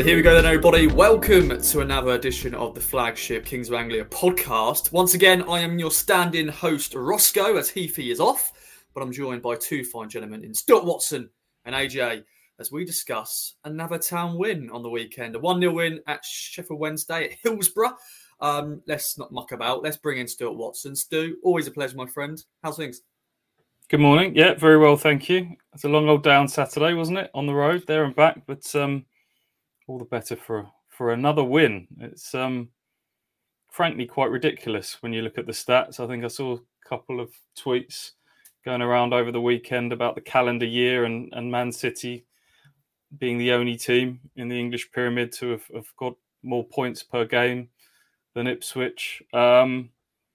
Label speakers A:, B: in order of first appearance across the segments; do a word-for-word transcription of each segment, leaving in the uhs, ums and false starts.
A: Here we go then, everybody. Welcome to another edition of the flagship Kings of Anglia podcast. Once again, I am your stand-in host, Roscoe, as Heafy is off, but I'm joined by two fine gentlemen in Stuart Watson and A J as we discuss another town win on the weekend. A one nil win at Sheffield Wednesday at Hillsborough. Um, let's not muck about. Let's bring in Stuart Watson. Stu, always a pleasure, my friend. How's things?
B: Good morning. Yeah, very well, thank you. It's a long old day on Saturday, wasn't it? On the road, there and back, but um, all the better for for another win. It's um, frankly quite ridiculous when you look at the stats. I think I saw a couple of tweets going around over the weekend about the calendar year and, and Man City being the only team in the English pyramid to have, have got more points per game than Ipswich. Um,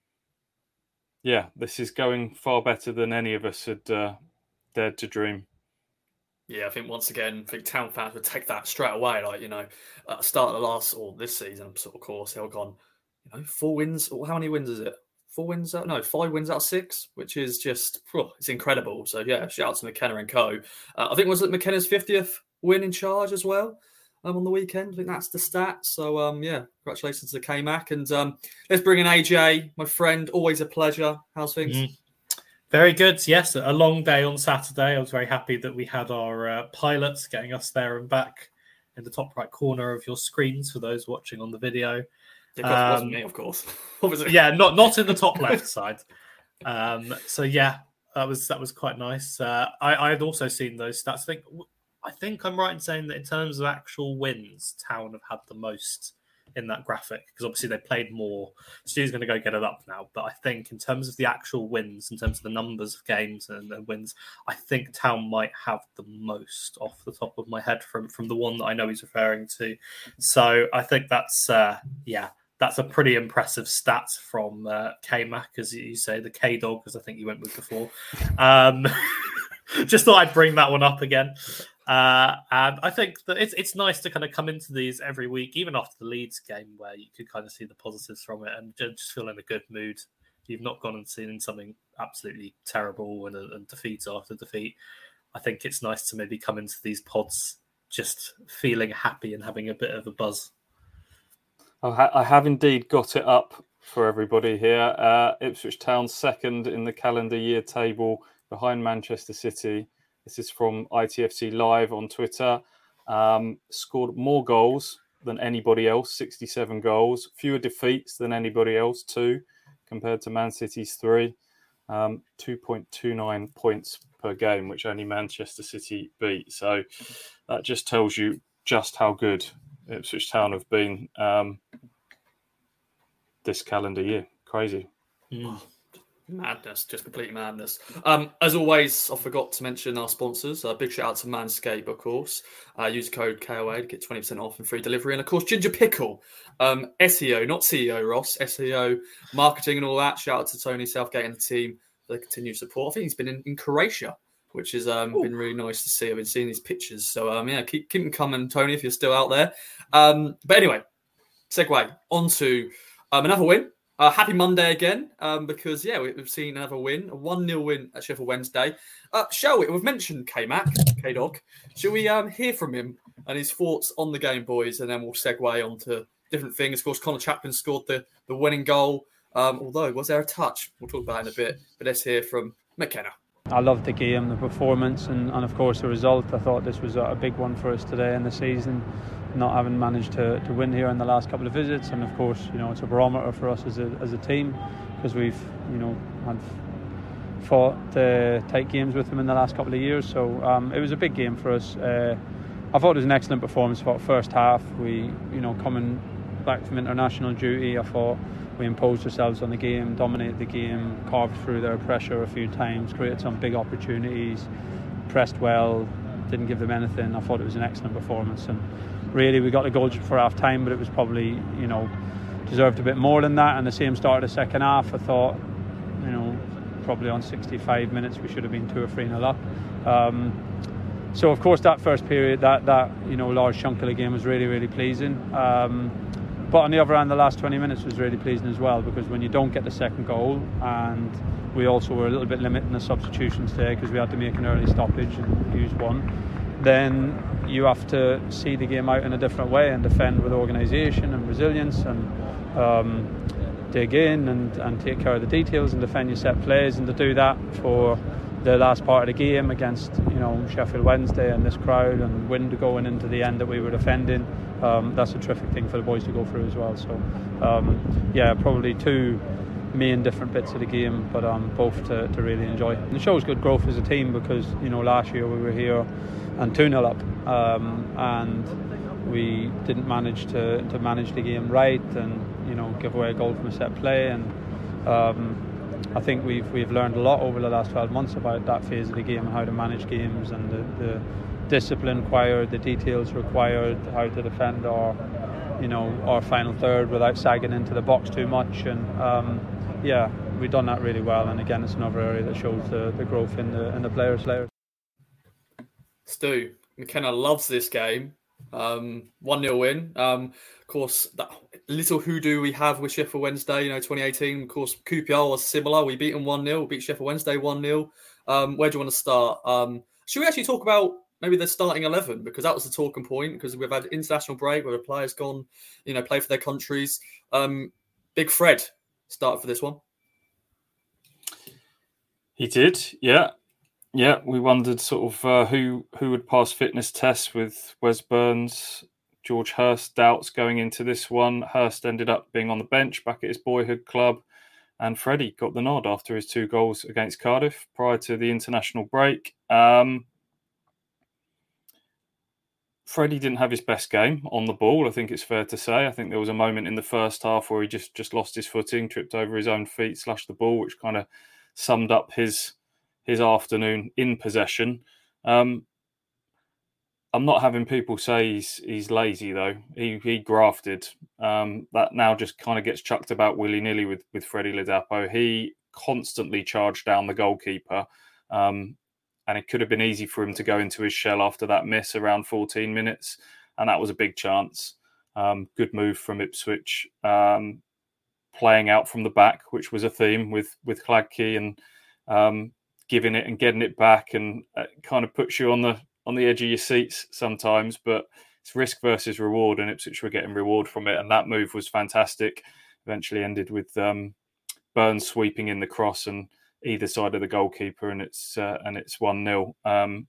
B: yeah, this is going far better than any of us had uh, dared to dream.
A: Yeah, I think once again, I think town fans would take that straight away. Like, you know, at the start of the last, or this season, sort of course, they've gone, you know, four wins. Or how many wins is it? Four wins out? No, five wins out of six, which is just, oh, it's incredible. So, yeah, shout out to McKenna and co. Uh, I think, was it McKenna's fiftieth win in charge as well um, on the weekend? I think that's the stat. So, um, yeah, congratulations to K-Mac. And um, let's bring in A J, my friend. Always a pleasure. How's things?
C: Mm. Very good. Yes, a long day on Saturday. I was very happy that we had our uh, pilots getting us there and back in the top right corner of your screens for those watching on the video.
A: Yeah, um, wasn't me, of course. Obviously.
C: Yeah, not not in the top left side. Um, so yeah, that was that was quite nice. Uh, I I had also seen those stats. I think I think I'm right in saying that in terms of actual wins, Town have had the most in that graphic, because obviously they played more. Stu's going to go get it up now, but I think in terms of the actual wins, in terms of the numbers of games and, and wins, I think Town might have the most off the top of my head from, from the one that I know he's referring to. So I think that's, uh, yeah, that's a pretty impressive stat from uh, K-Mac, as you say, the K-Dog, as I think you went with before. Um, just thought I'd bring that one up again. Uh, and I think that it's it's nice to kind of come into these every week, even after the Leeds game, where you could kind of see the positives from it and just feel in a good mood. You've not gone and seen something absolutely terrible and, and defeat after defeat. I think it's nice to maybe come into these pods just feeling happy and having a bit of a buzz.
B: I have indeed got it up for everybody here. Uh, Ipswich Town second in the calendar year table behind Manchester City. This is from I T F C Live on Twitter. Um, scored more goals than anybody else, sixty-seven goals. Fewer defeats than anybody else, two, compared to Man City's three. Um, two point two nine points per game, which only Manchester City beat. So that just tells you just how good Ipswich Town have been um, this calendar year. Crazy.
A: Mm. Madness, just complete madness. Um, as always, I forgot to mention our sponsors. A uh, big shout out to Manscaped, of course. Uh, use code K O A to get twenty percent off and free delivery. And of course, Ginger Pickle, um, S E O, not C E O, Ross, S E O, marketing and all that. Shout out to Tony Southgate and the team for the continued support. I think he's been in, in Croatia, which has um, been really nice to see. I've been seeing these pictures. So, um, yeah, keep, keep them coming, Tony, if you're still out there. Um, but anyway, segue on to um, another win. Uh, happy Monday again, um, because, yeah, we've seen another win, a one nil win at Sheffield Wednesday. Uh, shall we? We've mentioned K-Mac, K-Dog. Shall we um, hear from him and his thoughts on the game, boys, and then we'll segue on to different things. Of course, Connor Chaplin scored the, the winning goal, um, although was there a touch? We'll talk about it in a bit, but let's hear from McKenna.
D: I loved the game, the performance, and, and of course the result. I thought this was a big one for us today in the season, not having managed to, to win here in the last couple of visits. And of course, you know, it's a barometer for us as a as a team, because we've, you know, had fought uh, tight games with them in the last couple of years. So um, it was a big game for us. Uh, I thought it was an excellent performance for the first half. We, you know, coming back from international duty, I thought we imposed ourselves on the game, dominated the game, carved through their pressure a few times, created some big opportunities, pressed well, didn't give them anything. I thought it was an excellent performance, and really we got a goal for half time, but it was probably, you know, deserved a bit more than that. And the same start of the second half, I thought, you know, probably on sixty-five minutes we should have been two or three nil up. Um, so of course that first period, that that you know large chunk of the game was really really pleasing. Um, But on the other hand, the last twenty minutes was really pleasing as well, because when you don't get the second goal, and we also were a little bit limited in the substitutions today because we had to make an early stoppage and use one, then you have to see the game out in a different way and defend with organisation and resilience and um, dig in and, and take care of the details and defend your set plays. And to do that for the last part of the game against, you know, Sheffield Wednesday and this crowd and wind going into the end that we were defending, um, that's a terrific thing for the boys to go through as well. So um, yeah, probably two main different bits of the game, but um, both to, to really enjoy. And it shows good growth as a team because, you know, last year we were here and two nil up um, and we didn't manage to, to manage the game right and, you know, give away a goal from a set play. And um, I think we've we've learned a lot over the last twelve months about that phase of the game, how to manage games and the, the discipline required, the details required, how to defend our, you know, our final third without sagging into the box too much. And um, yeah, we've done that really well. And again, it's another area that shows the, the growth in the in the players' players.
A: Stu, McKenna loves this game. Um, one nil win. Um, of course, that little hoodoo we have with Sheffield Wednesday, you know, twenty eighteen. Of course, Q P R was similar. We beat them one nil. We beat Sheffield Wednesday one nil. Um, where do you want to start? Um, should we actually talk about maybe the starting eleven? Because that was the talking point, because we've had international break where the players gone, you know, play for their countries. Um, Big Fred started for this one.
B: He did, yeah. Yeah, we wondered sort of uh, who who would pass fitness tests with Wes Burns, George Hurst doubts going into this one. Hurst ended up being on the bench back at his boyhood club, and Freddie got the nod after his two goals against Cardiff prior to the international break. Um, Freddie didn't have his best game on the ball, I think it's fair to say. I think there was a moment in the first half where he just, just lost his footing, tripped over his own feet, slashed the ball, which kind of summed up his his afternoon in possession. Um, I'm not having people say he's he's lazy though. He he grafted. Um, that now just kind of gets chucked about willy-nilly with, with Freddie Ladapo. He constantly charged down the goalkeeper. Um, and it could have been easy for him to go into his shell after that miss around fourteen minutes. And that was a big chance. Um, good move from Ipswich. Um, playing out from the back, which was a theme with, with Hladky, and um, giving it and getting it back, and uh, kind of puts you on the on the edge of your seats sometimes, but it's risk versus reward, and Ipswich were getting reward from it, and that move was fantastic. Eventually ended with um, Burns sweeping in the cross and either side of the goalkeeper, and it's uh, and it's one nil. Um,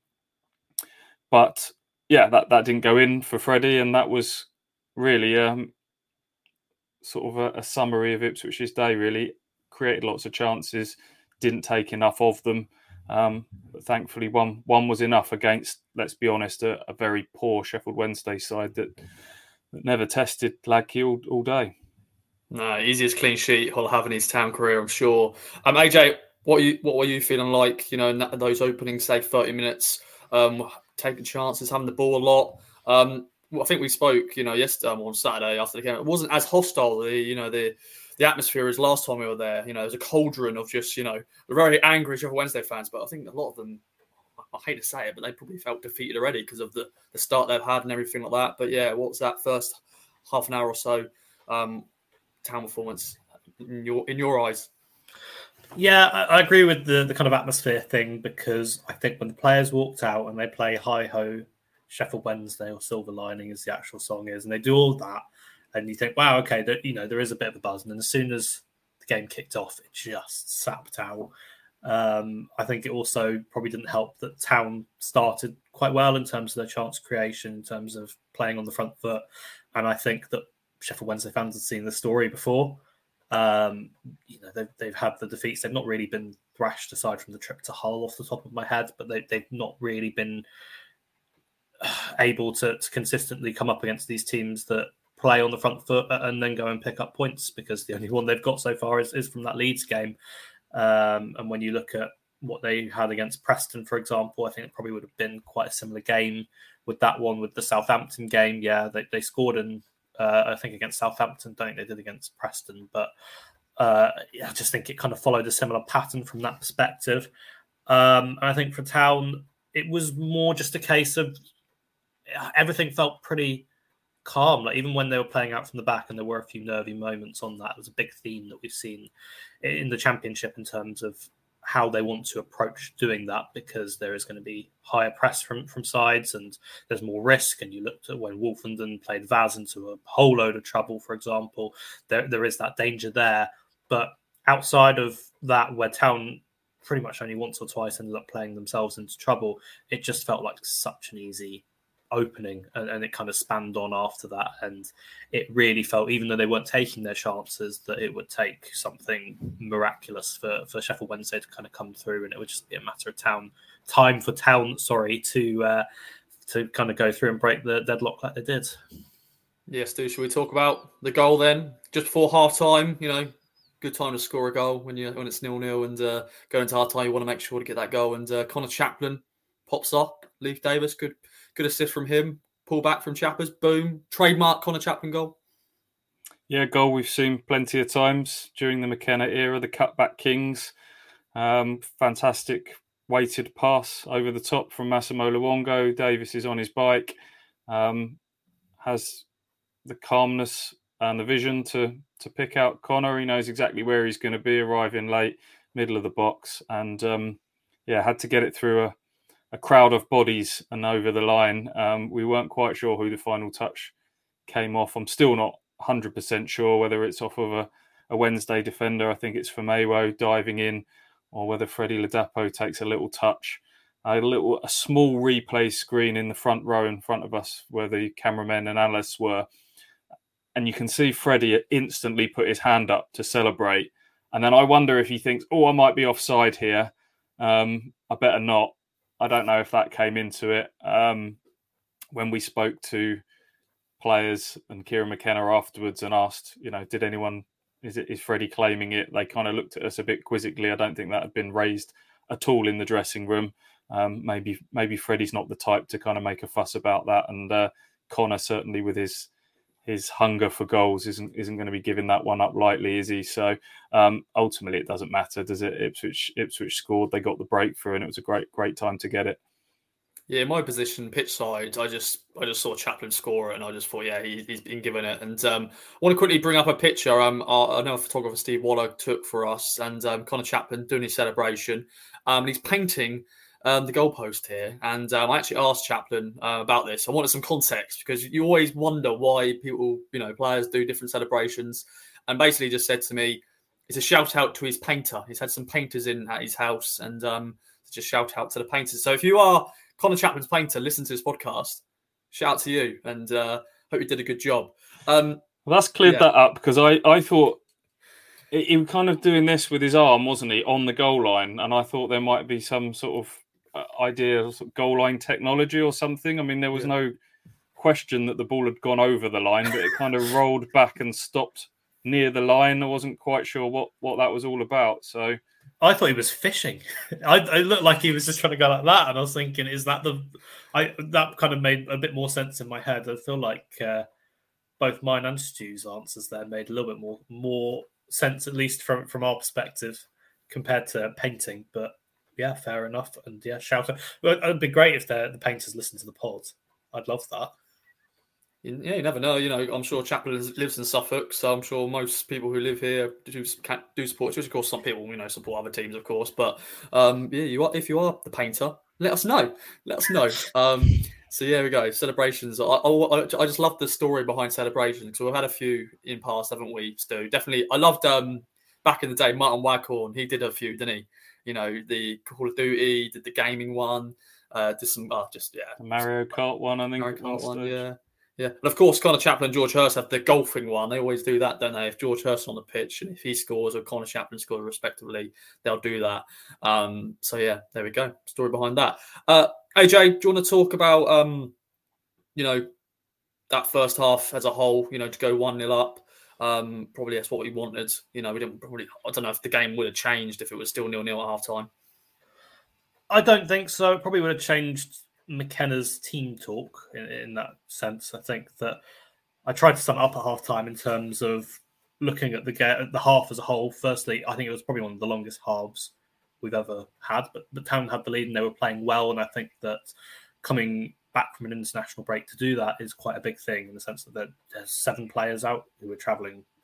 B: but yeah, that, that didn't go in for Freddie, and that was really um, sort of a, a summary of Ipswich's day, really. Created lots of chances, didn't take enough of them. Um, but thankfully, one one was enough against, let's be honest, a, a very poor Sheffield Wednesday side that, that never tested Hladky all, all day.
A: No, easiest clean sheet he'll have in his town career, I'm sure. Um, A J, what are you what were you feeling like? You know, in that, those opening, say, thirty minutes, um, taking chances, having the ball a lot. Um, well, I think we spoke, you know, yesterday um, on Saturday after the game. It wasn't as hostile, the you know the. the atmosphere as last time we were there. You know, there's a cauldron of just, you know, very angry Sheffield Wednesday fans, but I think a lot of them, I hate to say it, but they probably felt defeated already because of the, the start they've had and everything like that. But yeah, what's that first half an hour or so um, town performance in your in your eyes?
C: Yeah, I, I agree with the, the kind of atmosphere thing, because I think when the players walked out and they play Hi-Ho, Sheffield Wednesday, or Silver Lining as the actual song is, and they do all that, and you think, wow, okay, that, you know, there is a bit of a buzz. And then as soon as the game kicked off, it just sapped out. Um, I think it also probably didn't help that Town started quite well in terms of their chance creation, in terms of playing on the front foot. And I think that Sheffield Wednesday fans had seen the story before. Um, you know, they've, they've had the defeats. They've not really been thrashed, aside from the trip to Hull off the top of my head, but they, they've not really been able to, to consistently come up against these teams that play on the front foot and then go and pick up points, because the only one they've got so far is, is from that Leeds game. Um, and when you look at what they had against Preston, for example, I think it probably would have been quite a similar game with that one. With the Southampton game, yeah, they, they scored in, uh, I think, against Southampton. Don't think they did against Preston, but uh, yeah, I just think it kind of followed a similar pattern from that perspective. Um, and I think for Town, it was more just a case of everything felt pretty calm. Like, even when they were playing out from the back, and there were a few nervy moments on that, it was a big theme that we've seen in the Championship in terms of how they want to approach doing that, because there is going to be higher press from, from sides and there's more risk. And you looked at when Wolfenden played Vaz into a whole load of trouble, for example, there there is that danger there. But outside of that, where Town pretty much only once or twice ended up playing themselves into trouble, it just felt like such an easy opening, and, and it kind of spanned on after that. And it really felt, even though they weren't taking their chances, that it would take something miraculous for, for Sheffield Wednesday to kind of come through, and it would just be a matter of town time for Town, sorry, to uh, to kind of go through and break the deadlock like they did.
A: Yes, Stu, should we talk about the goal then? Just before half time, you know, good time to score a goal when you when it's nil nil, and uh, go into half time, you want to make sure to get that goal. And uh, Connor Chaplin pops up, Leif Davis, good good assist from him, pull back from Chappers, boom, trademark Connor Chaplin goal.
B: Yeah, goal we've seen plenty of times during the McKenna era, the cutback kings. Um, fantastic weighted pass over the top from Massimo Luongo. Davis is on his bike, um, has the calmness and the vision to to pick out Connor. He knows exactly where he's going to be, arriving late, middle of the box, and um, yeah, had to get it through a, a crowd of bodies and over the line. Um, we weren't quite sure who the final touch came off. I'm still not one hundred percent sure whether it's off of a, a Wednesday defender. I think it's Famewo diving in, or whether Freddie Ladapo takes a little touch. A little, a small replay screen in the front row in front of us where the cameramen and analysts were. And you can see Freddie instantly put his hand up to celebrate. And then I wonder if he thinks, oh, I might be offside here. Um, I better not. I don't know if that came into it. Um, when we spoke to players and Kieran McKenna afterwards and asked, you know, did anyone, is it is Freddie claiming it? They kind of looked at us a bit quizzically. I don't think that had been raised at all in the dressing room. Um, maybe maybe Freddie's not the type to kind of make a fuss about that. And uh, Connor, certainly with his his hunger for goals, isn't isn't going to be giving that one up lightly, is he? So um, ultimately, it doesn't matter, does it? Ipswich Ipswich scored, they got the breakthrough, and it was a great great time to get it. Yeah,
A: in my position, pitch side, I just I just saw Chaplin score it, and I just thought, yeah, he, he's been given it. And um, I want to quickly bring up a picture. Um, our, I know photographer Steve Waller took for us, and um, Connor Chaplin doing his celebration. Um, and he's painting um, the goalpost here, and um, I actually asked Chaplin uh, about this. I wanted some context, because you always wonder why people, you know, players do different celebrations. And basically, just said to me, it's a shout out to his painter. He's had some painters in at his house, and um, just shout out to the painters. So if you are Connor Chaplin's painter, listen to this podcast, shout out to you, and uh, hope you did a good job. Um,
B: well, that's cleared
A: yeah.
B: that up, because I, I thought he was kind of doing this with his arm, wasn't he, on the goal line? And I thought there might be some sort of uh, idea of goal line technology or something. I mean, there was yeah. no question that the ball had gone over the line, but it kind of rolled back and stopped near the line. I wasn't quite sure what, what that was all about, so...
C: I thought he was fishing. I, I looked like he was just trying to go like that, and I was thinking, "Is that the?" I that kind of made a bit more sense in my head. I feel like uh, both mine and Stu's answers there made a little bit more more sense, at least from from our perspective, compared to painting. But yeah, fair enough. And yeah, shout out. Well, it'd be great if the the painters listen to the pod. I'd love that.
A: Yeah, you never know. You know, I'm sure Chaplin lives in Suffolk, so I'm sure most people who live here do do support. Of course, some people, you know, support other teams, of course. But um, yeah, you are if you are the painter, let us know. Let us know. Um, so yeah, we go. Celebrations. I, I, I just love the story behind celebrations, because we've had a few in past, haven't we, Stu? Definitely. I loved um, back in the day, Martin Waghorn. He did a few, didn't he? You know, the Call of Duty, did the gaming one, uh, did some, uh, just yeah,
B: the Mario Kart one. I think
A: Mario Kart one, yeah. Yeah, and of course, Connor Chaplin and George Hurst have the golfing one. They always do that, don't they? If George Hurst on the pitch, and if he scores or Connor Chaplin scores respectively, they'll do that. Um, so yeah, there we go. Story behind that. Uh, A J, do you want to talk about, um, you know, that first half as a whole? You know, to go one nil up. Um, probably that's what we wanted. You know, we didn't probably. I don't know if the game would have changed if it was still nil nil at half time.
C: I don't think so. It probably would have changed McKenna's team talk in, in that sense. I think that I tried to sum it up at half time in terms of looking at the at the half as a whole. Firstly, I think it was probably one of the longest halves we've ever had, but the Town had the lead and they were playing well. And I think that coming back from an international break to do that is quite a big thing, in the sense that there's seven players out who were travelling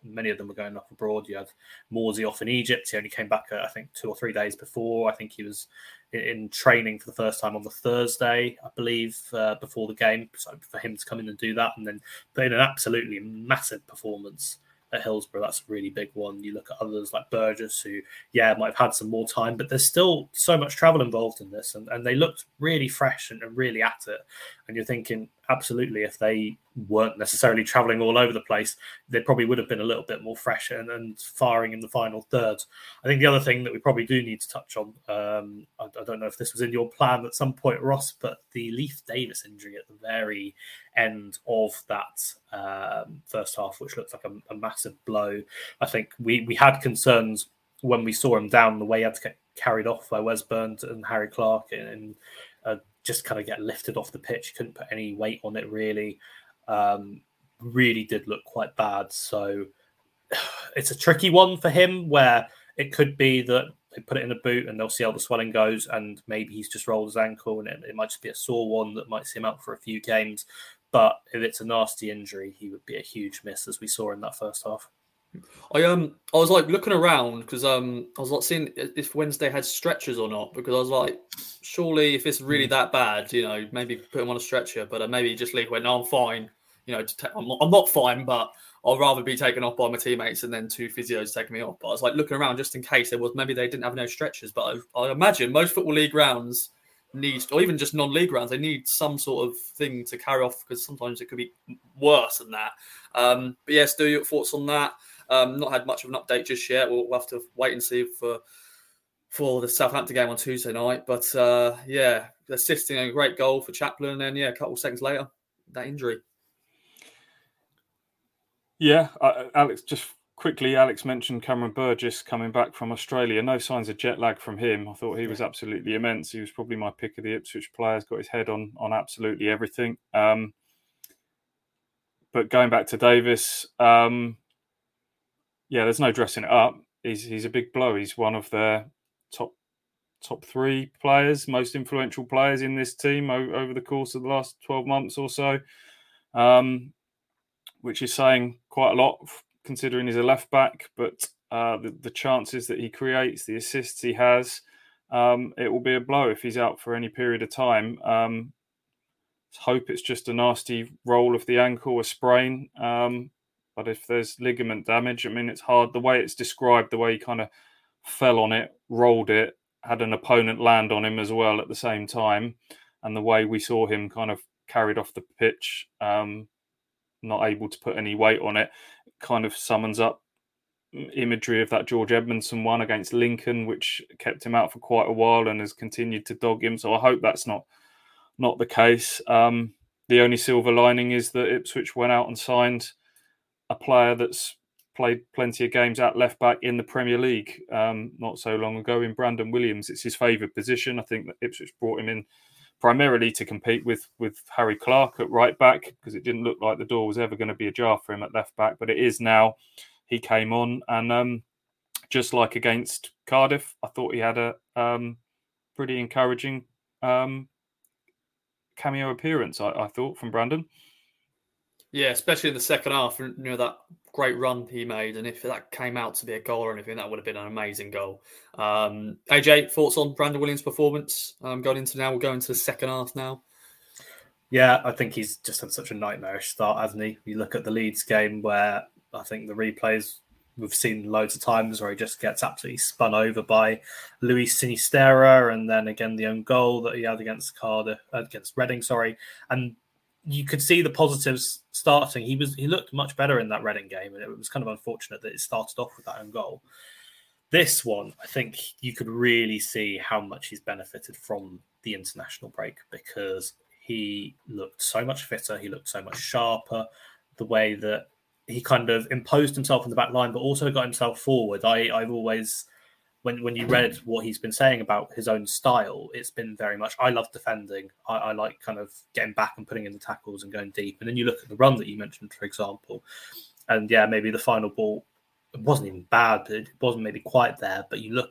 C: many of them were going off abroad. You had Morsey off in Egypt. He only came back, uh, I think, two or three days before. I think he was in, in training for the first time on the Thursday, I believe, uh, before the game. So for him to come in and do that and then put in an absolutely massive performance at Hillsborough, that's a really big one. You look at others like Burgess, who, yeah, might have had some more time, but there's still so much travel involved in this, and, and they looked really fresh and, and really at it. And you're thinking, absolutely, if they weren't necessarily travelling all over the place, they probably would have been a little bit more fresh and, and firing in the final third. I think the other thing that we probably do need to touch on, um, I, I don't know if this was in your plan at some point, Ross, but the Leif Davis injury at the very end of that um, first half, which looked like a, a massive blow. I think we, we had concerns when we saw him down, the way he had to get carried off by Wes Burns and Harry Clark and, and uh, just kind of get lifted off the pitch. Couldn't put any weight on it, really. Um, really did look quite bad. So it's a tricky one for him, where it could be that they put it in a boot and they'll see how the swelling goes, and maybe he's just rolled his ankle and it, it might just be a sore one that might see him out for a few games. But if it's a nasty injury, he would be a huge miss, as we saw in that first half.
A: I um I was like looking around because um I was like seeing if Wednesday had stretchers or not, because I was like, surely if it's really that bad, you know, maybe put him on a stretcher. But uh, maybe just League went, no, I'm fine. You know, to ta- I'm, not, I'm not fine, but I'd rather be taken off by my teammates and then two physios taking me off. But I was like looking around just in case there was, maybe they didn't have no stretchers. But I, I imagine most Football League grounds need, or even just non-league grounds, they need some sort of thing to carry off, because sometimes it could be worse than that. Um, but yes, do your thoughts on that? Um, not had much of an update just yet. We'll, we'll have to wait and see for for the Southampton game on Tuesday night. But uh, yeah, assisting a great goal for Chaplin, and then yeah, a couple of seconds later, that injury.
B: Yeah, uh, Alex, just quickly, Alex mentioned Cameron Burgess coming back from Australia. No signs of jet lag from him. I thought he was absolutely immense. He was probably my pick of the Ipswich players, got his head on on absolutely everything. Um, but going back to Davis, um, yeah, there's no dressing it up. He's he's a big blow. He's one of their top top three players, most influential players in this team o- over the course of the last twelve months or so, um, which is saying quite a lot considering he's a left back. But uh, the, the chances that he creates, the assists he has, um, it will be a blow if he's out for any period of time. Um, hope it's just a nasty roll of the ankle, a sprain. Um, But if there's ligament damage, I mean, it's hard. The way it's described, the way he kind of fell on it, rolled it, had an opponent land on him as well at the same time, and the way we saw him kind of carried off the pitch, um, not able to put any weight on it, kind of summons up imagery of that George Edmondson one against Lincoln, which kept him out for quite a while and has continued to dog him. So I hope that's not not the case. Um, the only silver lining is that Ipswich went out and signed a player that's played plenty of games at left back in the Premier League um, not so long ago, in Brandon Williams. It's his favoured position. I think that Ipswich brought him in primarily to compete with with Harry Clark at right back, because it didn't look like the door was ever going to be ajar for him at left back, but it is now. He came on, and um, just like against Cardiff, I thought he had a um, pretty encouraging um, cameo appearance, I, I thought, from Brandon.
A: Yeah, especially in the second half, you know, that great run he made. And if that came out to be a goal or anything, that would have been an amazing goal. Um, A J, thoughts on Brandon Williams' performance um, going into now? We'll go into the second half now.
C: Yeah, I think he's just had such a nightmarish start, hasn't he? You look at the Leeds game, where I think the replays we've seen loads of times where he just gets absolutely spun over by Luis Sinisterra, and then again the own goal that he had against Cardiff, against Reading, sorry. And you could see the positives starting. He was he looked much better in that Reading game, and it was kind of unfortunate that it started off with that own goal. This one, I think you could really see how much he's benefited from the international break, because he looked so much fitter, he looked so much sharper, the way that he kind of imposed himself in the back line, but also got himself forward. I, I've always... When when you read what he's been saying about his own style, it's been very much, I love defending. I, I like kind of getting back and putting in the tackles and going deep. And then you look at the run that you mentioned, for example, and yeah, maybe the final ball, it wasn't even bad. It wasn't maybe quite there, but you look at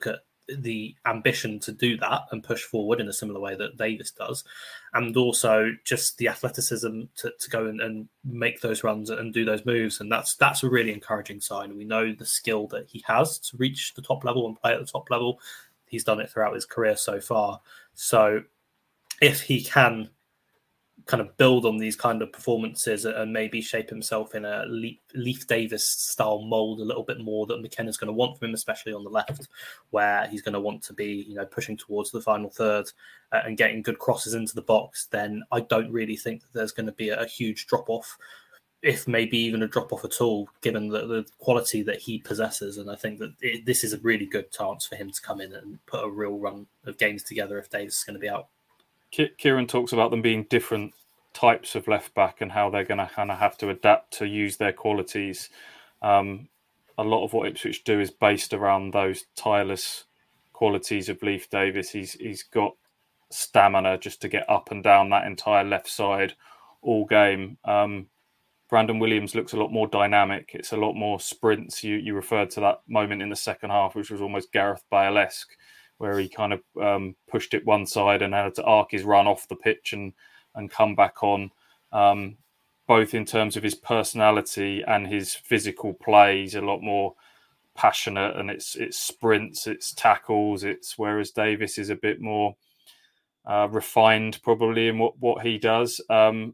C: the ambition to do that and push forward in a similar way that Davis does, and also just the athleticism to, to go and, and make those runs and do those moves. And that's that's a really encouraging sign. We know the skill that he has to reach the top level and play at the top level. He's done it throughout his career so far. So if he can kind of build on these kind of performances and maybe shape himself in a Leif Davis style mold a little bit more that McKenna's going to want from him, especially on the left, where he's going to want to be, you know, pushing towards the final third uh, and getting good crosses into the box, then I don't really think that there's going to be a, a huge drop off, if maybe even a drop off at all, given the, the quality that he possesses. And I think that it, this is a really good chance for him to come in and put a real run of games together if Davis is going to be out.
B: Kieran talks about them being different types of left back and how they're going to kind of have to adapt to use their qualities. Um, a lot of what Ipswich do is based around those tireless qualities of Leif Davis. He's he's got stamina just to get up and down that entire left side all game. Um, Brandon Williams looks a lot more dynamic. It's a lot more sprints. You you referred to that moment in the second half, which was almost Gareth Bale-esque, where he kind of um, pushed it one side and had to arc his run off the pitch and and come back on, um, both in terms of his personality and his physical play. He's a lot more passionate, and it's it's sprints, it's tackles, it's whereas Davis is a bit more uh, refined probably in what, what he does. Um,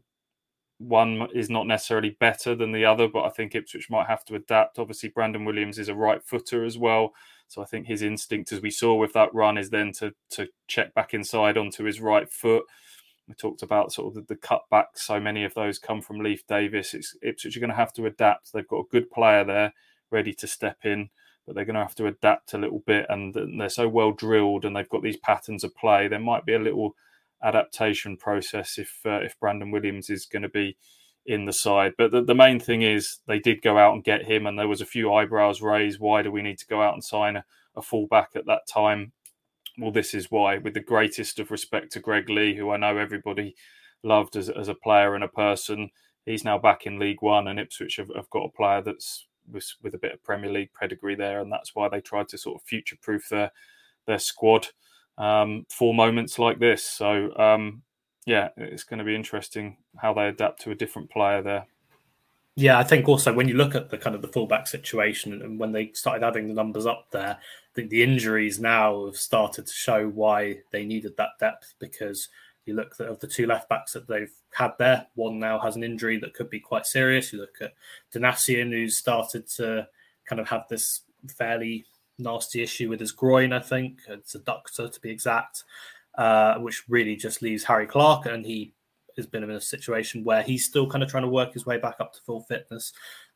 B: one is not necessarily better than the other, but I think Ipswich might have to adapt. Obviously, Brandon Williams is a right footer as well. So I think his instinct, as we saw with that run, is then to to check back inside onto his right foot. We talked about sort of the, the cutbacks. So many of those come from Leif Davis. It's, Ipswich are going to have to adapt. They've got a good player there ready to step in, but they're going to have to adapt a little bit. And they're so well drilled and they've got these patterns of play. There might be a little adaptation process if uh, if Brandon Williams is going to be in the side. But the, the main thing is they did go out and get him, and there was a few eyebrows raised. Why do we need to go out and sign a, a fullback at that time? Well, this is why, with the greatest of respect to Greg Lee, who I know everybody loved as, as a player and a person. He's now back in League One, and Ipswich have, have got a player that's with, with a bit of Premier League pedigree there, and that's why they tried to sort of future-proof their, their squad um, for moments like this. So, um, yeah, it's going to be interesting how they adapt to a different player there.
C: Yeah, I think also when you look at the kind of the fullback situation and when they started adding the numbers up there, I think the injuries now have started to show why they needed that depth, because you look at of the two left backs that they've had there, one now has an injury that could be quite serious. You look at Donacien, who's started to kind of have this fairly nasty issue with his groin, I think. It's adductor to be exact, uh, which really just leaves Harry Clark, and he has been in a situation where he's still kind of trying to work his way back up to full fitness.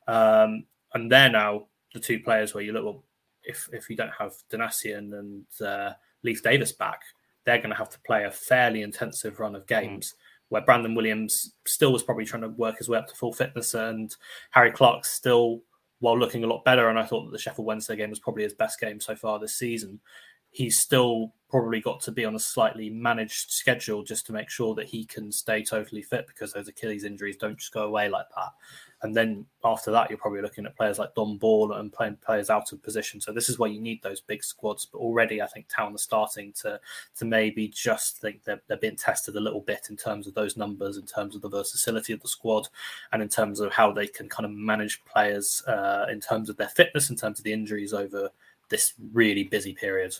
C: Um, and they're now the two players where you look, well, if if you don't have Donacien and uh, Leif Davis back, they're going to have to play a fairly intensive run of games mm. where Brandon Williams still was probably trying to work his way up to full fitness, and Harry Clark still, while looking a lot better, and I thought that the Sheffield Wednesday game was probably his best game so far this season, he's still probably got to be on a slightly managed schedule just to make sure that he can stay totally fit, because those Achilles injuries don't just go away like that. And then after that, you're probably looking at players like Don Ball and playing players out of position. So this is why you need those big squads. But already I think Town are starting to to maybe just think that they're being tested a little bit in terms of those numbers, in terms of the versatility of the squad, and in terms of how they can kind of manage players uh, in terms of their fitness, in terms of the injuries over this really busy period.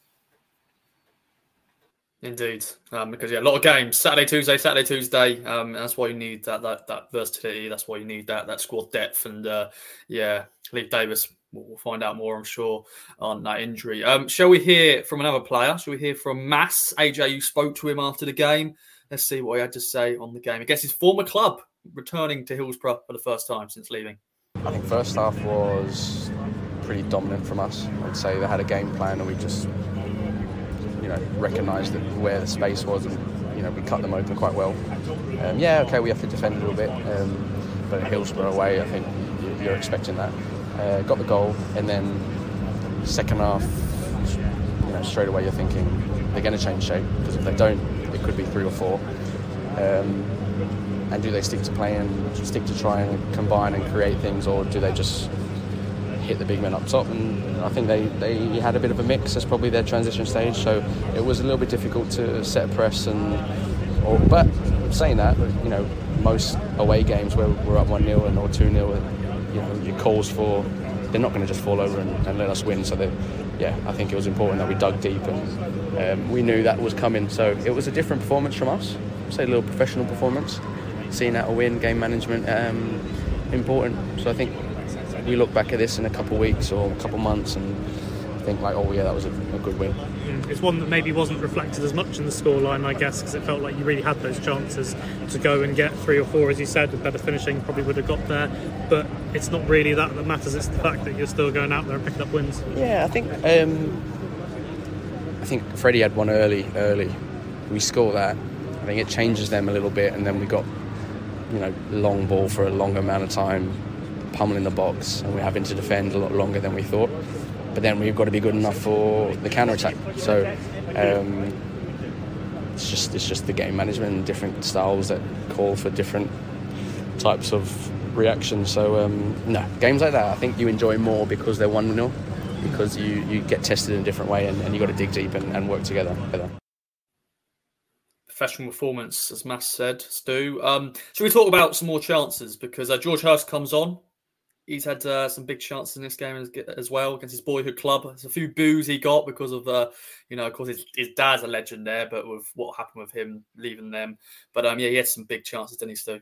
A: Indeed, um, because yeah, a lot of games Saturday, Tuesday, Saturday, Tuesday. Um, that's why you need that that that versatility. That's why you need that that squad depth. And uh, yeah, Leif Davis. We'll find out more, I'm sure, on that injury. Um, shall we hear from another player? Shall we hear from Mass? A J, you spoke to him after the game. Let's see what he had to say on the game. I guess his former club returning to Hillsborough for the first time since leaving.
E: I think first half was pretty dominant from us. I'd say they had a game plan and we just, you know, recognised that where the space was, and you know we cut them open quite well. Um, yeah, okay, we have to defend a little bit, um, but at Hillsborough away, I think you're expecting that. Uh, got the goal, and then second half, you know, straight away you're thinking they're going to change shape, because if they don't, it could be three or four. Um, and do they stick to playing, stick to trying and combine and create things, or do they just hit the big men up top, and I think they, they had a bit of a mix. That's probably their transition stage, so it was a little bit difficult to set a press. And or, but saying that, you know, most away games where we're up one nil and or two nil, you know, your calls for, they're not going to just fall over and, and let us win. So they, yeah, I think it was important that we dug deep, and um, we knew that was coming. So it was a different performance from us. I'd say a little professional performance. Seeing out a win, game management, um, important. So I think we look back at this in a couple of weeks or a couple of months and think like, oh yeah, that was a, a good win.
F: It's one that maybe wasn't reflected as much in the scoreline, I guess, because it felt like you really had those chances to go and get three or four, as you said, with better finishing, probably would have got there. But it's not really that that matters. It's the fact that you're still going out there and picking up wins.
E: Yeah, I think um, I think Freddie had one early. Early, we score that. I think it changes them a little bit, and then we got, you know, long ball for a longer amount of time, pummeling the box, and we're having to defend a lot longer than we thought. But then we've got to be good enough for the counter attack. So um, it's just it's just the game management and different styles that call for different types of reactions. So um, no, games like that I think you enjoy more because they're one nil, because you, you get tested in a different way, and, and you got to dig deep and, and work together.
A: Professional performance, as Mass said, Stu. Um, should we talk about some more chances? Because uh, George Hurst comes on. He's had uh, some big chances in this game as, as well against his boyhood club. There's a few boos he got because of, uh, you know, of course, his, his dad's a legend there, but with what happened with him leaving them. But um, yeah, he had some big chances, didn't he, Stu?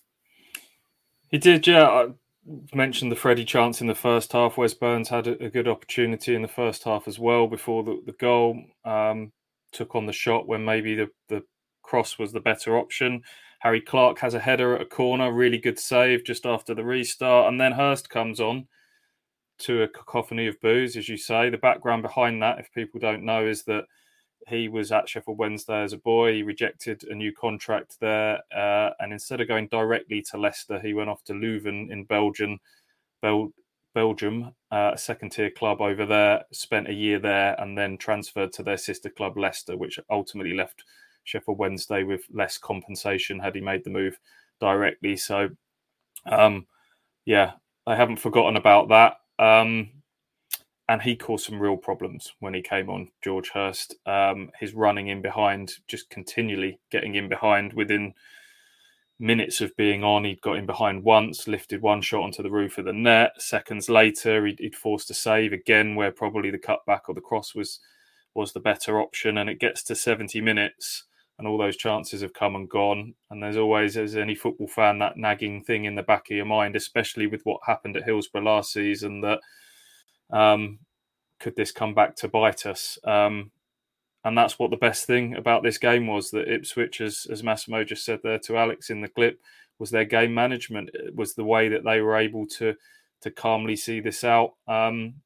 B: He did, yeah. I mentioned the Freddie chance in the first half. Wes Burns had a, a good opportunity in the first half as well before the, the goal. Um, took on the shot when maybe the, the cross was the better option. Harry Clark has a header at a corner, really good save just after the restart. And then Hurst comes on to a cacophony of boos, as you say. The background behind that, if people don't know, is that he was at Sheffield Wednesday as a boy. He rejected a new contract there. Uh, and instead of going directly to Leicester, he went off to Leuven in Belgium, Bel- Belgium, uh, a second-tier club over there, spent a year there and then transferred to their sister club, Leicester, which ultimately left Sheffield Wednesday with less compensation had he made the move directly. So, um, yeah, they haven't forgotten about that. Um, and he caused some real problems when he came on, George Hurst. Um, his running in behind, just continually getting in behind within minutes of being on. He'd got in behind once, lifted one shot onto the roof of the net. Seconds later, he'd, he'd forced a save again where probably the cutback or the cross was was the better option. And it gets to seventy minutes. And all those chances have come and gone. And there's always, as any football fan, that nagging thing in the back of your mind, especially with what happened at Hillsborough last season, that um, could this come back to bite us? Um, and that's what the best thing about this game was, that Ipswich, as, as Massimo just said there to Alex in the clip, was their game management. It was the way that they were able to, to calmly see this out. Um,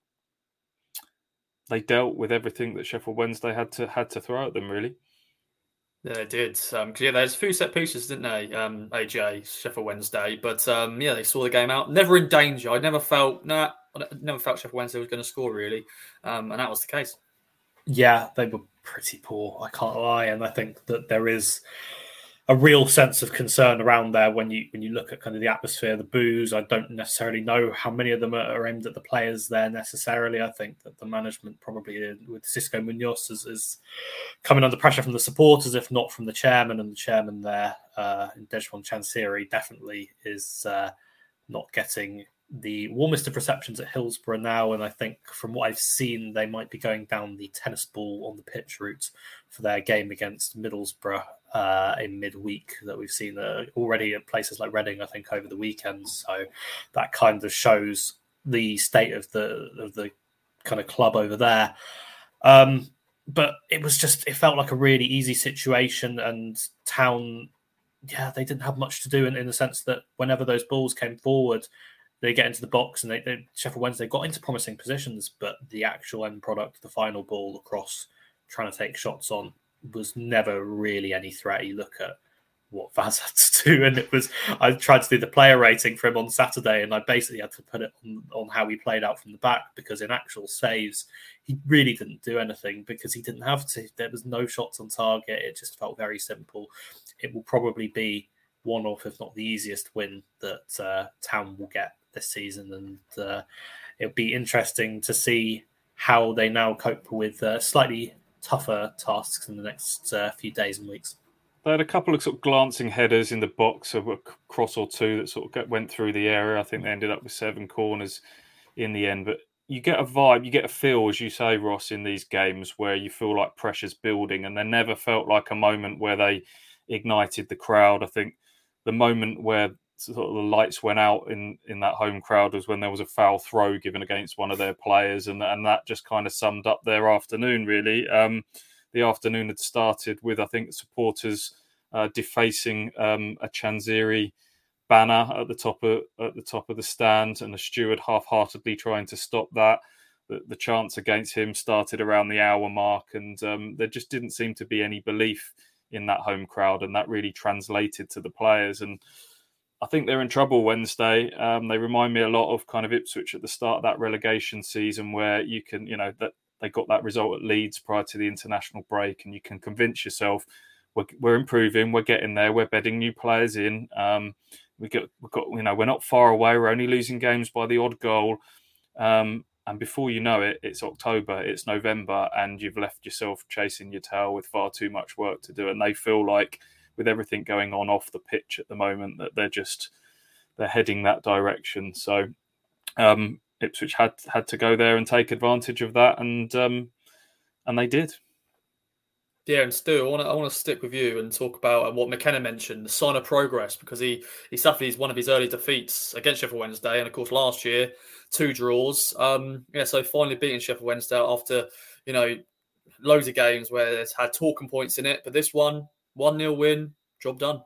B: they dealt with everything that Sheffield Wednesday had to had to throw at them, really.
A: Yeah, they did. Um, 'cause, yeah, there's a few set pieces, didn't they? Um, A J, Sheffield Wednesday, but um, yeah, they saw the game out. Never in danger. I never felt nah. I never felt Sheffield Wednesday was going to score really, um, and that was the case.
C: Yeah, they were pretty poor. I can't lie, and I think that there is a real sense of concern around there when you when you look at kind of the atmosphere, the boos. I don't necessarily know how many of them are, are aimed at the players there necessarily. I think that the management probably with Xisco Munoz is, is coming under pressure from the supporters, if not from the chairman, and the chairman there, uh, Dejphon Chansiri, definitely is uh, not getting the warmest of receptions at Hillsborough now. And I think from what I've seen, they might be going down the tennis ball on the pitch route for their game against Middlesbrough uh, in midweek that we've seen uh, already at places like Reading, I think, over the weekend. So that kind of shows the state of the of the kind of club over there. Um, but it was just, it felt like a really easy situation, and Town, yeah, they didn't have much to do in, in the sense that whenever those balls came forward, they get into the box, and they, they Sheffield Wednesday got into promising positions, but the actual end product, the final ball across, trying to take shots on, was never really any threat. You look at what Vaz had to do, and it was, I tried to do the player rating for him on Saturday, and I basically had to put it on, on how he played out from the back, because in actual saves, he really didn't do anything because he didn't have to. There was no shots on target. It just felt very simple. It will probably be one of, if not the easiest win that uh, Town will get this season, and uh, it'll be interesting to see how they now cope with uh, slightly tougher tasks in the next uh, few days and weeks.
B: They had a couple of sort of glancing headers in the box, of a cross or two that sort of went through the area. I think they ended up with seven corners in the end. But you get a vibe, you get a feel, as you say, Ross, in these games where you feel like pressure's building, and there never felt like a moment where they ignited the crowd. I think the moment where sort of the lights went out in, in that home crowd was when there was a foul throw given against one of their players, and, and that just kind of summed up their afternoon, really. Um, the afternoon had started with, I think, supporters uh, defacing um, a Chansiri banner at the top of at the top of the stand, and the steward half-heartedly trying to stop that. The, the chants against him started around the hour mark, and um, there just didn't seem to be any belief in that home crowd, and that really translated to the players. And I think they're in trouble Wednesday. Um, they remind me a lot of kind of Ipswich at the start of that relegation season, where you can, you know, that they got that result at Leeds prior to the international break, and you can convince yourself we're, we're improving, we're getting there, we're bedding new players in. Um, we got, we've got, you know, we're not far away. We're only losing games by the odd goal, um, and before you know it, it's October, it's November, and you've left yourself chasing your tail with far too much work to do. And they feel like, with everything going on off the pitch at the moment, that they're just they're heading that direction. So um, Ipswich had had to go there and take advantage of that, and um, and they did.
A: Yeah, and Stu, I want to I want to stick with you and talk about what McKenna mentioned, the sign of progress, because he he suffered his, one of his early defeats against Sheffield Wednesday, and of course last year two draws. Um, yeah, so finally beating Sheffield Wednesday after, you know, loads of games where it's had talking points in it, but this one. one nil win, job done.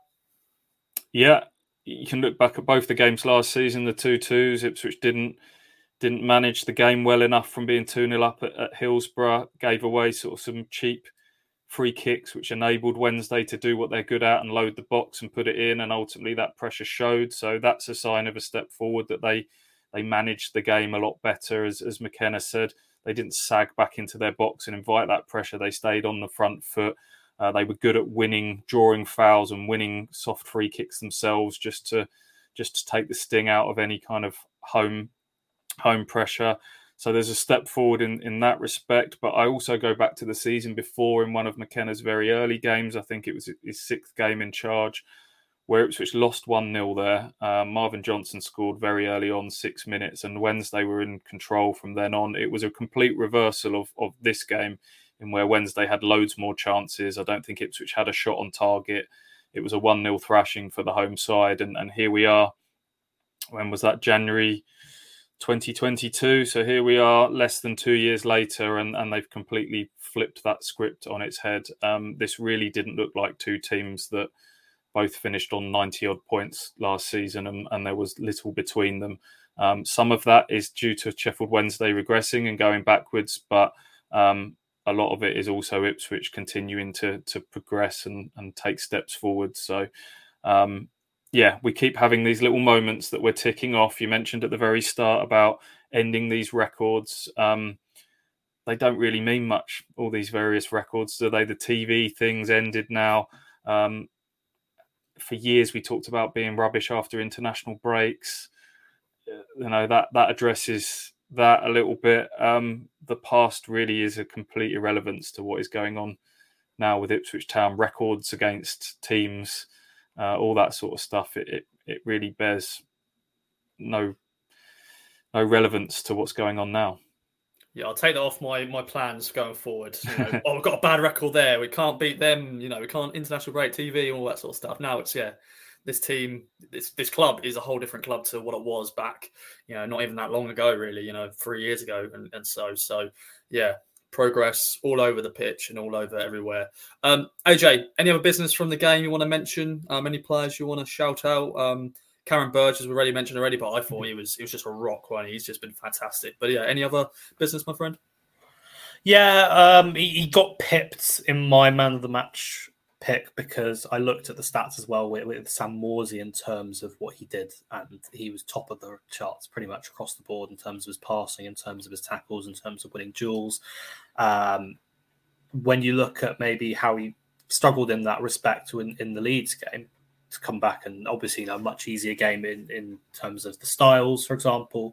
B: Yeah, you can look back at both the games last season, the two twos. Ipswich didn't didn't manage the game well enough from being two nil up at, at Hillsborough, gave away sort of some cheap free kicks, which enabled Wednesday to do what they're good at and load the box and put it in, and ultimately that pressure showed. So that's a sign of a step forward, that they they managed the game a lot better. As, as McKenna said, they didn't sag back into their box and invite that pressure. They stayed on the front foot. Uh, they were good at winning, drawing fouls and winning soft free kicks themselves, just to just to take the sting out of any kind of home home pressure. So there's a step forward in, in that respect. But I also go back to the season before, in one of McKenna's very early games. I think it was his sixth game in charge, where Ipswich lost one nil there. Uh, Marvin Johnson scored very early on, six minutes, and Wednesday were in control from then on. It was a complete reversal of, of this game, in where Wednesday had loads more chances. I don't think Ipswich had a shot on target. It was a one nil thrashing for the home side. And, and here we are. When was that? January twenty twenty-two. So here we are less than two years later, and, and they've completely flipped that script on its head. Um, this really didn't look like two teams that both finished on ninety odd points last season, and, and there was little between them. Um, some of that is due to Sheffield Wednesday regressing and going backwards, but um, a lot of it is also Ipswich continuing to to progress and, and take steps forward. So, um, yeah, we keep having these little moments that we're ticking off. You mentioned at the very start about ending these records. Um, they don't really mean much, all these various records, do they? The T V things ended now. Um, for years, we talked about being rubbish after international breaks. You know, that, that addresses that a little bit. Um, the past really is a complete irrelevance to what is going on now with Ipswich Town. Records against teams, uh, all that sort of stuff. It, it it really bears no no relevance to what's going on now.
A: Yeah, I'll take that off my, my plans going forward. You know, oh, we've got a bad record there. We can't beat them. You know, we can't international break T V and all that sort of stuff. Now it's, yeah, this team, this this club is a whole different club to what it was back, you know, not even that long ago, really, you know, three years ago. And, and so, so yeah, progress all over the pitch and all over everywhere. Um, A J, any other business from the game you want to mention? Um, any players you want to shout out? Um, Karen Burge, as we already mentioned already, but I thought he was he was just a rock, right? He's just been fantastic. But yeah, any other business, my friend?
C: Yeah, um, he, he got pipped in my man of the match pick because I looked at the stats as well with, with Sam Morsey in terms of what he did, and he was top of the charts pretty much across the board in terms of his passing, in terms of his tackles, in terms of winning duels. Um, when you look at maybe how he struggled in that respect in, in the Leeds game, to come back and obviously, you know, a much easier game in, in terms of the styles, for example.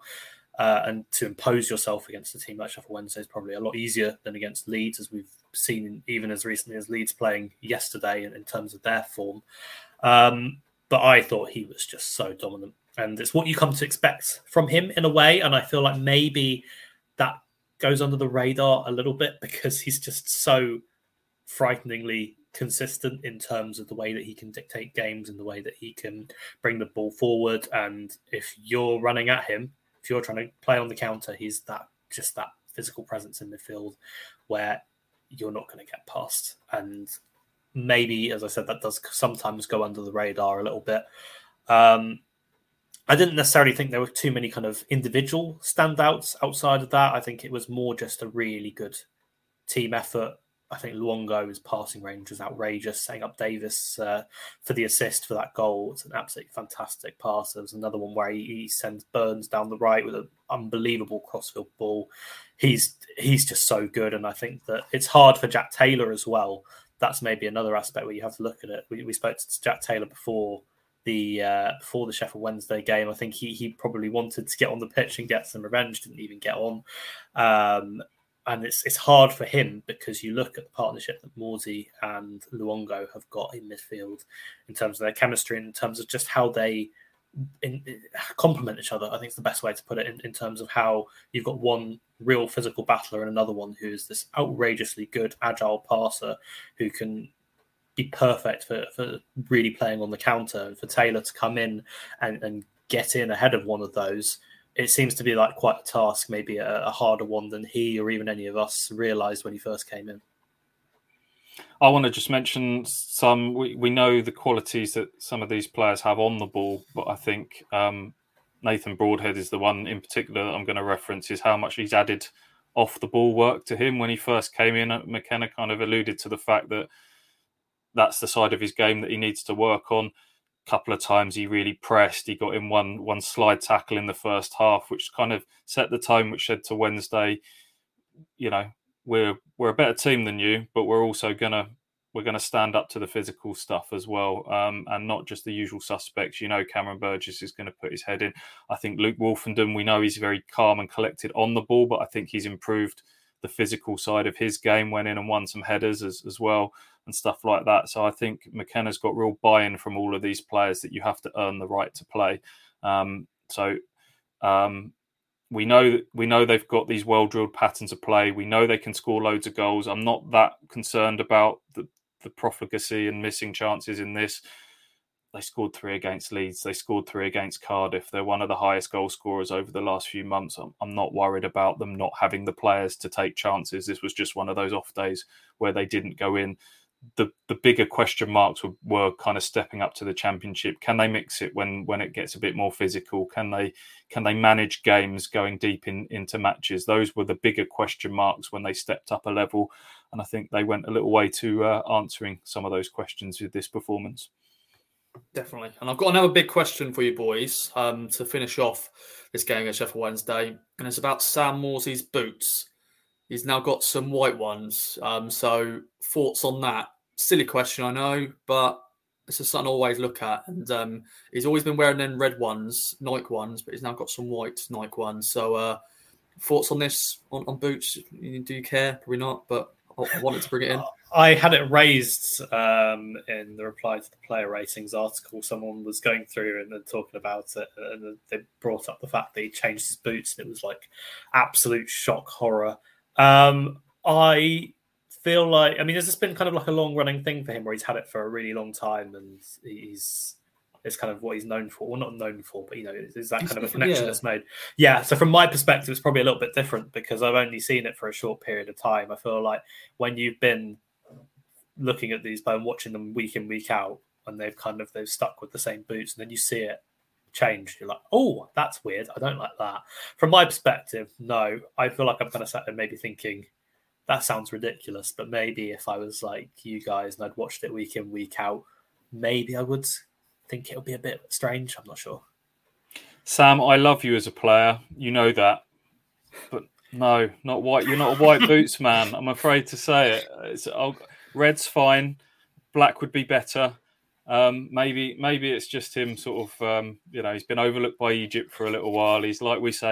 C: Uh, and to impose yourself against a team like Sheffield Wednesday is probably a lot easier than against Leeds, as we've seen even as recently as Leeds playing yesterday in, in terms of their form. Um, but I thought he was just so dominant. And it's what you come to expect from him in a way. And I feel like maybe that goes under the radar a little bit because he's just so frighteningly consistent in terms of the way that he can dictate games and the way that he can bring the ball forward. And if you're running at him, if you're trying to play on the counter, he's that just that physical presence in midfield where you're not going to get past. And maybe, as I said, that does sometimes go under the radar a little bit. Um, I didn't necessarily think there were too many kind of individual standouts outside of that. I think it was more just a really good team effort. I think Luongo's passing range was outrageous, setting up Davis uh, for the assist for that goal. It's an absolutely fantastic pass. There was another one where he, he sends Burns down the right with an unbelievable crossfield ball. He's he's just so good, and I think that it's hard for Jack Taylor as well. That's maybe another aspect where you have to look at it. We, we spoke to Jack Taylor before the uh, before the Sheffield Wednesday game. I think he he probably wanted to get on the pitch and get some revenge, didn't even get on. Um, And it's it's hard for him because you look at the partnership that Morsy and Luongo have got in midfield in terms of their chemistry, in terms of just how they in, in, complement each other. I think it's the best way to put it in, in terms of how you've got one real physical battler and another one who's this outrageously good, agile passer who can be perfect for, for really playing on the counter. And for Taylor to come in and, and get in ahead of one of those, it seems to be like quite a task, maybe a, a harder one than he or even any of us realised when he first came in.
B: I want to just mention some, we, we know the qualities that some of these players have on the ball, but I think um, Nathan Broadhead is the one in particular that I'm going to reference, is how much he's added off the ball work to him. When he first came in, McKenna kind of alluded to the fact that that's the side of his game that he needs to work on. Couple of times he really pressed. He got in one one slide tackle in the first half, which kind of set the tone, which said to Wednesday, you know, we're we're a better team than you, but we're also gonna we're gonna stand up to the physical stuff as well, um, and not just the usual suspects. You know, Cameron Burgess is going to put his head in. I think Luke Wolfenden, we know he's very calm and collected on the ball, but I think he's improved the physical side of his game, went in and won some headers as, as well and stuff like that. So I think McKenna's got real buy-in from all of these players that you have to earn the right to play. Um, so um, we know we know they've got these well-drilled patterns of play. We know they can score loads of goals. I'm not that concerned about the, the profligacy and missing chances in this. They scored three against Leeds. They scored three against Cardiff. They're one of the highest goal scorers over the last few months. I'm, I'm not worried about them not having the players to take chances. This was just one of those off days where they didn't go in. The the bigger question marks were, were kind of stepping up to the Championship. Can they mix it when when it gets a bit more physical? Can they can they manage games going deep in, into matches? Those were the bigger question marks when they stepped up a level. And I think they went a little way to uh, answering some of those questions with this performance.
A: Definitely. And I've got another big question for you boys um, to finish off this game against Sheffield Wednesday. And it's about Sam Morsy's boots. He's now got some white ones. Um, so thoughts on that? Silly question, I know, but it's just something I always look at. And um, he's always been wearing them red ones, Nike ones, but he's now got some white Nike ones. So uh, thoughts on this, on, on boots? Do you care? Probably not, but I wanted to bring it in.
C: I had it raised um, in the reply to the player ratings article. Someone was going through and then talking about it, and they brought up the fact that he changed his boots, and it was like absolute shock horror. Um, I feel like, I mean, has this been kind of like a long running thing for him where he's had it for a really long time and he's, it's kind of what he's known for, well, not known for, but, you know, is that kind of a connection yeah. that's made? Yeah. So from my perspective, it's probably a little bit different because I've only seen it for a short period of time. I feel like when you've been looking at these and watching them week in, week out, and they've kind of, they've stuck with the same boots, and then you see it change, you're like, oh, that's weird. I don't like that. From my perspective, no. I feel like I'm kind of sat there maybe thinking, that sounds ridiculous, but maybe if I was like you guys and I'd watched it week in, week out, maybe I would think it would be a bit strange. I'm not sure.
B: Sam, I love you as a player. You know that. But no, not white. You're not a white boots man. I'm afraid to say it. It's, oh, red's fine. Black would be better. Um, maybe maybe it's just him sort of, um, you know, he's been overlooked by Egypt for a little while. He's, like we say,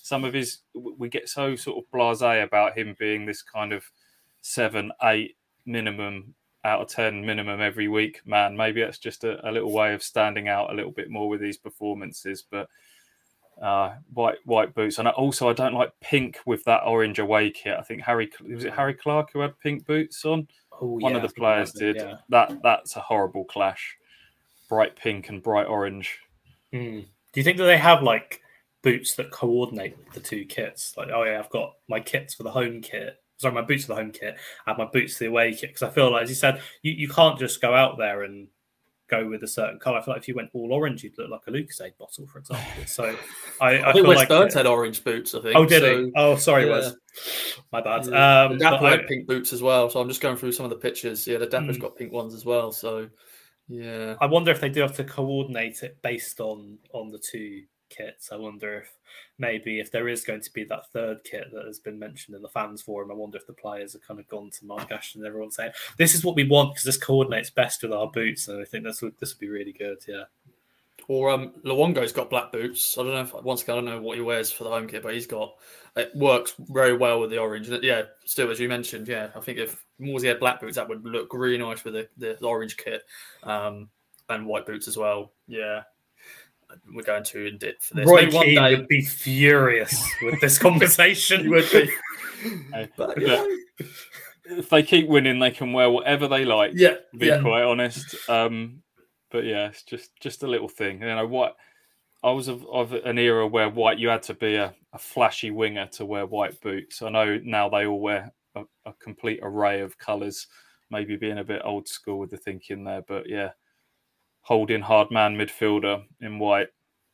B: some of his, we get so sort of blasé about him being this kind of seven, eight minimum out of ten minimum every week. Man, maybe that's just a, a little way of standing out a little bit more with these performances. But uh, white white boots, and also I don't like pink with that orange away kit. I think Harry was it Harry Clark who had pink boots on.
C: Oh,
B: One
C: yeah,
B: of the players
C: it,
B: did.
C: yeah.
B: That that's a horrible clash. Bright pink and bright orange.
C: Mm. Do you think that they have like boots that coordinate the two kits? Like, oh yeah, I've got my kits for the home kit. Sorry, my boots for the home kit. I have my boots for the away kit. Because I feel like, as you said, you, you can't just go out there and go with a certain colour. I feel like if you went all orange, you'd look like a Lucozade bottle, for example. So I, I,
A: I think
C: feel
A: West
C: like
A: Burns had orange boots, I think.
C: Oh, did
A: so,
C: he? Oh, sorry,
A: yeah.
C: Wes. My bad.
A: Yeah.
C: Um,
A: the Dapper
C: but
A: had
C: I-
A: pink boots as well, so I'm just going through some of the pictures. Yeah, the Dapper's
C: Mm.
A: got pink ones as well, so yeah.
C: I wonder if they do have to coordinate it based on on the two kits. I wonder if maybe if there is going to be that third kit that has been mentioned in the fans forum, I wonder if the players have kind of gone to Mike Ashton and everyone saying, this is what we want because this coordinates best with our boots. And I think this would this would be really good. Yeah.
A: Or um, Luongo's got black boots. I don't know if once again I don't know what he wears for the home kit, but he's got it works very well with the orange. And yeah, still as you mentioned, yeah, I think if Morsey had black boots, that would look really nice with the, the, the orange kit, um, and white boots as well. Yeah, we're going to in depth for this.
C: Roy
A: Maybe one
C: Keane
A: day
C: would be furious with this conversation.
A: he would be.
B: Hey,
A: But,
B: look,
A: yeah,
B: if they keep winning, they can wear whatever they like.
A: yeah,
B: To be
A: yeah.
B: quite honest. Um, but yeah, it's just just a little thing. You know what? I was of, of an era where white you had to be a, a flashy winger to wear white boots. I know now they all wear a, a complete array of colours. Maybe being a bit old school with the thinking there, but yeah, holding hard man midfielder in white.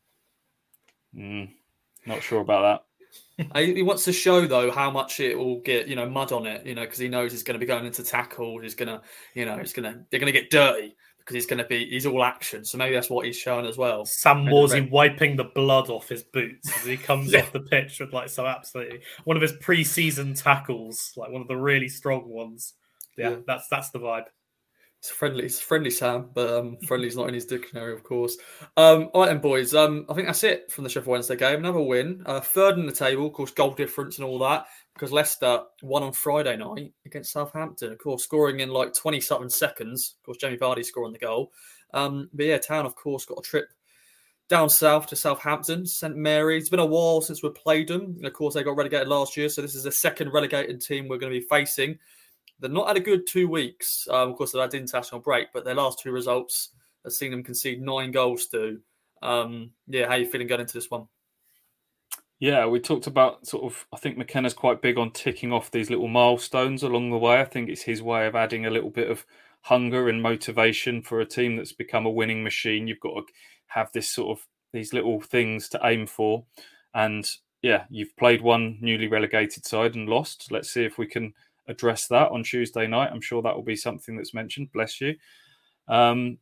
B: Mm, not sure about that.
A: I- He wants to show though how much it will get, you know, mud on it, you know, because he knows he's going to be going into tackle. He's going to, you know, he's going to, they're going to get dirty because he's going to be, he's all action. So maybe that's what he's showing as well.
C: Sam
A: Red-
C: Morsey
A: red-
C: wiping the blood off his boots as he comes
A: Yeah.
C: off the pitch with like so absolutely one of his pre-season tackles, like one of the really strong ones. Yeah,
A: Yeah.
C: that's that's the vibe.
A: It's friendly, it's friendly Sam, but um, friendly's not in his dictionary, of course. Um, all right, then, boys. Um, I think that's it from the Sheffield Wednesday game. Another win, uh, third in the table, of course, goal difference and all that, because Leicester won on Friday night against Southampton, of course, scoring in like twenty-something seconds. Of course, Jamie Vardy scoring the goal. Um, but yeah, Town, of course, got a trip down south to Southampton, St Mary's. It's been a while since we've played them. And of course, they got relegated last year, so this is the second relegated team we're going to be facing. They've not had a good two weeks. Um, of course, they've had the international break, but their last two results have seen them concede nine goals to. Um, yeah, how are you feeling going into this one?
B: Yeah, we talked about sort of, I think McKenna's quite big on ticking off these little milestones along the way. I think it's his way of adding a little bit of hunger and motivation for a team that's become a winning machine. You've got to have this sort of, these little things to aim for. And yeah, you've played one newly relegated side and lost. Let's see if we can address that on Tuesday night. I'm sure that will be something that's mentioned. Bless you. Um,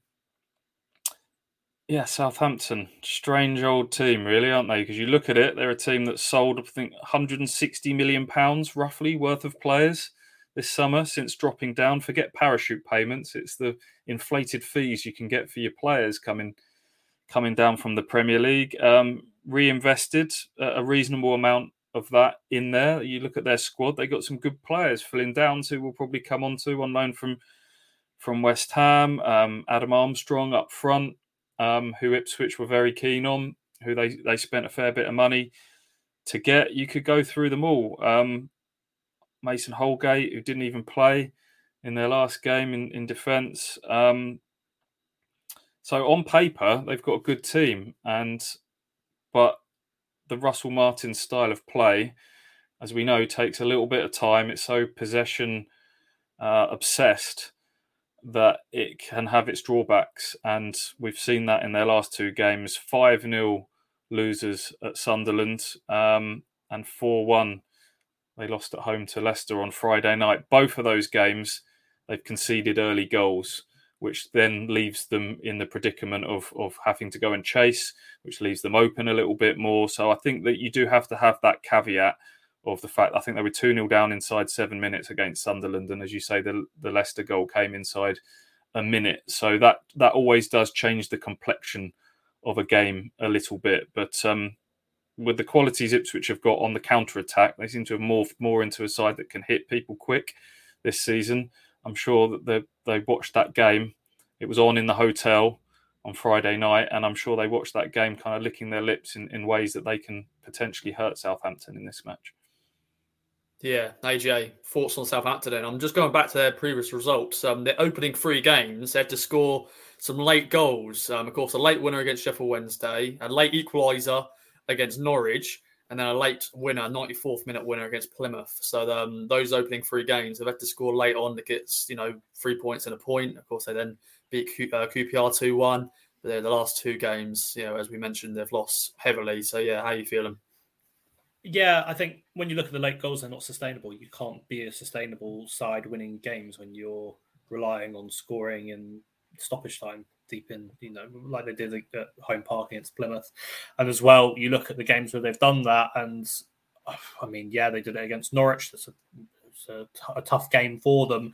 B: yeah, Southampton, strange old team, really, aren't they? Because you look at it, they're a team that sold, I think, one hundred sixty million pounds roughly worth of players this summer since dropping down. Forget parachute payments; it's the inflated fees you can get for your players coming coming down from the Premier League. Um, reinvested a, a reasonable amount of that in there. You look at their squad; they got some good players. Filling Downs, who will probably come onto on loan from from West Ham. Um, Adam Armstrong up front, um, who Ipswich were very keen on, who they they spent a fair bit of money to get. You could go through them all. Um, Mason Holgate, who didn't even play in their last game in in defence. Um, so on paper, they've got a good team, and but the Russell Martin style of play, as we know, takes a little bit of time. It's so possession uh, obsessed that it can have its drawbacks. And we've seen that in their last two games, five nil losers at Sunderland um, and four one. They lost at home to Leicester on Friday night. Both of those games, they've conceded early goals, which then leaves them in the predicament of, of having to go and chase, which leaves them open a little bit more. So I think that you do have to have that caveat of the fact, I think they were two nil down inside seven minutes against Sunderland. And as you say, the, the Leicester goal came inside a minute. So that, that always does change the complexion of a game a little bit. But um, with the qualities Ipswich have got on the counter-attack, they seem to have morphed more into a side that can hit people quick this season. I'm sure that they they watched that game. It was on in the hotel on Friday night, and I'm sure they watched that game kind of licking their lips in, in ways that they can potentially hurt Southampton in this match.
A: Yeah, A J, thoughts on Southampton then? I'm just going back to their previous results. Um, their opening three games, they had to score some late goals. Um, of course, a late winner against Sheffield Wednesday, a late equaliser against Norwich, and then a late winner, ninety-fourth minute winner against Plymouth. So um, those opening three games, they've had to score late on to get, you know, three points and a point. Of course, they then beat Q, uh, Q P R two one. But the last two games, you know, as we mentioned, they've lost heavily. So, yeah, how are you feeling?
C: Yeah, I think when you look at the late goals, they're not sustainable. You can't be a sustainable side winning games when you're relying on scoring in stoppage time deep in, you know, like they did at home park against Plymouth. And as well, you look at the games where they've done that, and I mean, yeah, they did it against Norwich. That's a, it's a, t- a tough game for them.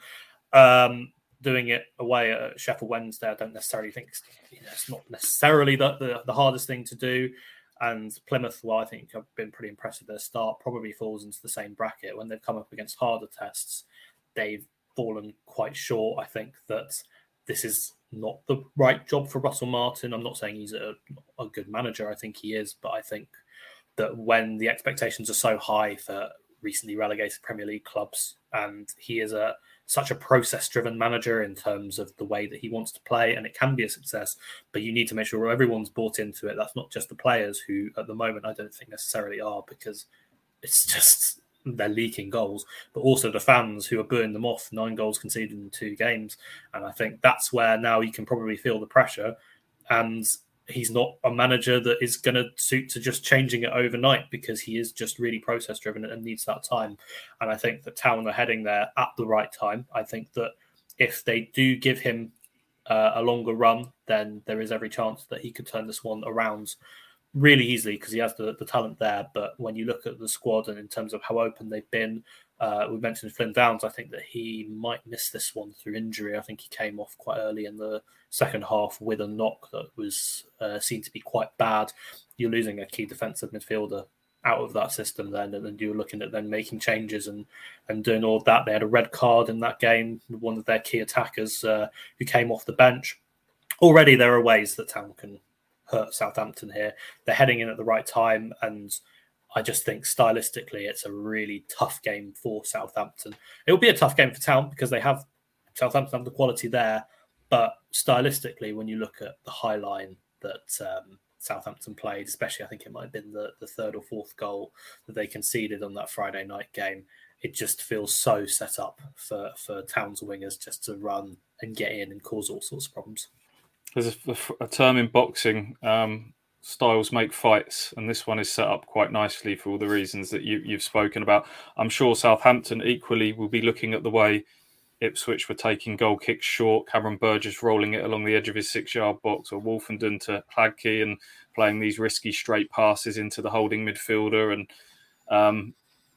C: Um, doing it away at Sheffield Wednesday, I don't necessarily think it's, you know, it's not necessarily the, the, the hardest thing to do. And Plymouth, well, I think have been pretty impressed with their start, probably falls into the same bracket. When they've come up against harder tests, they've fallen quite short. I think that this is not the right job for Russell Martin. I'm not saying he's a, a good manager. I think he is. But I think that when the expectations are so high for recently relegated Premier League clubs, and he is a such a process-driven manager in terms of the way that he wants to play, and it can be a success, but you need to make sure everyone's bought into it. That's not just the players who, at the moment, I don't think necessarily are, because it's just they're leaking goals, but also the fans who are booing them off, nine goals conceded in two games. And I think that's where now you can probably feel the pressure. And he's not a manager that is going to suit to just changing it overnight, because he is just really process driven and needs that time. And I think that Town are heading there at the right time. I think that if they do give him uh, a longer run, then there is every chance that he could turn this one around really easily, because he has the, the talent there. But when you look at the squad and in terms of how open they've been, Uh, we mentioned Flynn Downs. I think that he might miss this one through injury. I think he came off quite early in the second half with a knock that was uh, seen to be quite bad. You're losing a key defensive midfielder out of that system then, and then you're looking at then making changes and, and doing all of that. They had a red card in that game, one of their key attackers uh, who came off the bench. Already there are ways that Town can hurt Southampton here. They're heading in at the right time, and I just think stylistically it's a really tough game for Southampton. It will be a tough game for Town because they have Southampton have the quality there, but stylistically, when you look at the high line that um, Southampton played, especially I think it might have been the, the third or fourth goal that they conceded on that Friday night game, it just feels so set up for, for Town's wingers just to run and get in and cause all sorts of problems.
B: There's a, a term in boxing, um, styles make fights, and this one is set up quite nicely for all the reasons that you, you've spoken about. I'm sure Southampton equally will be looking at the way Ipswich were taking goal kicks short, Cameron Burgess rolling it along the edge of his six-yard box, or Wolfenden to Hladky and playing these risky straight passes into the holding midfielder. And um,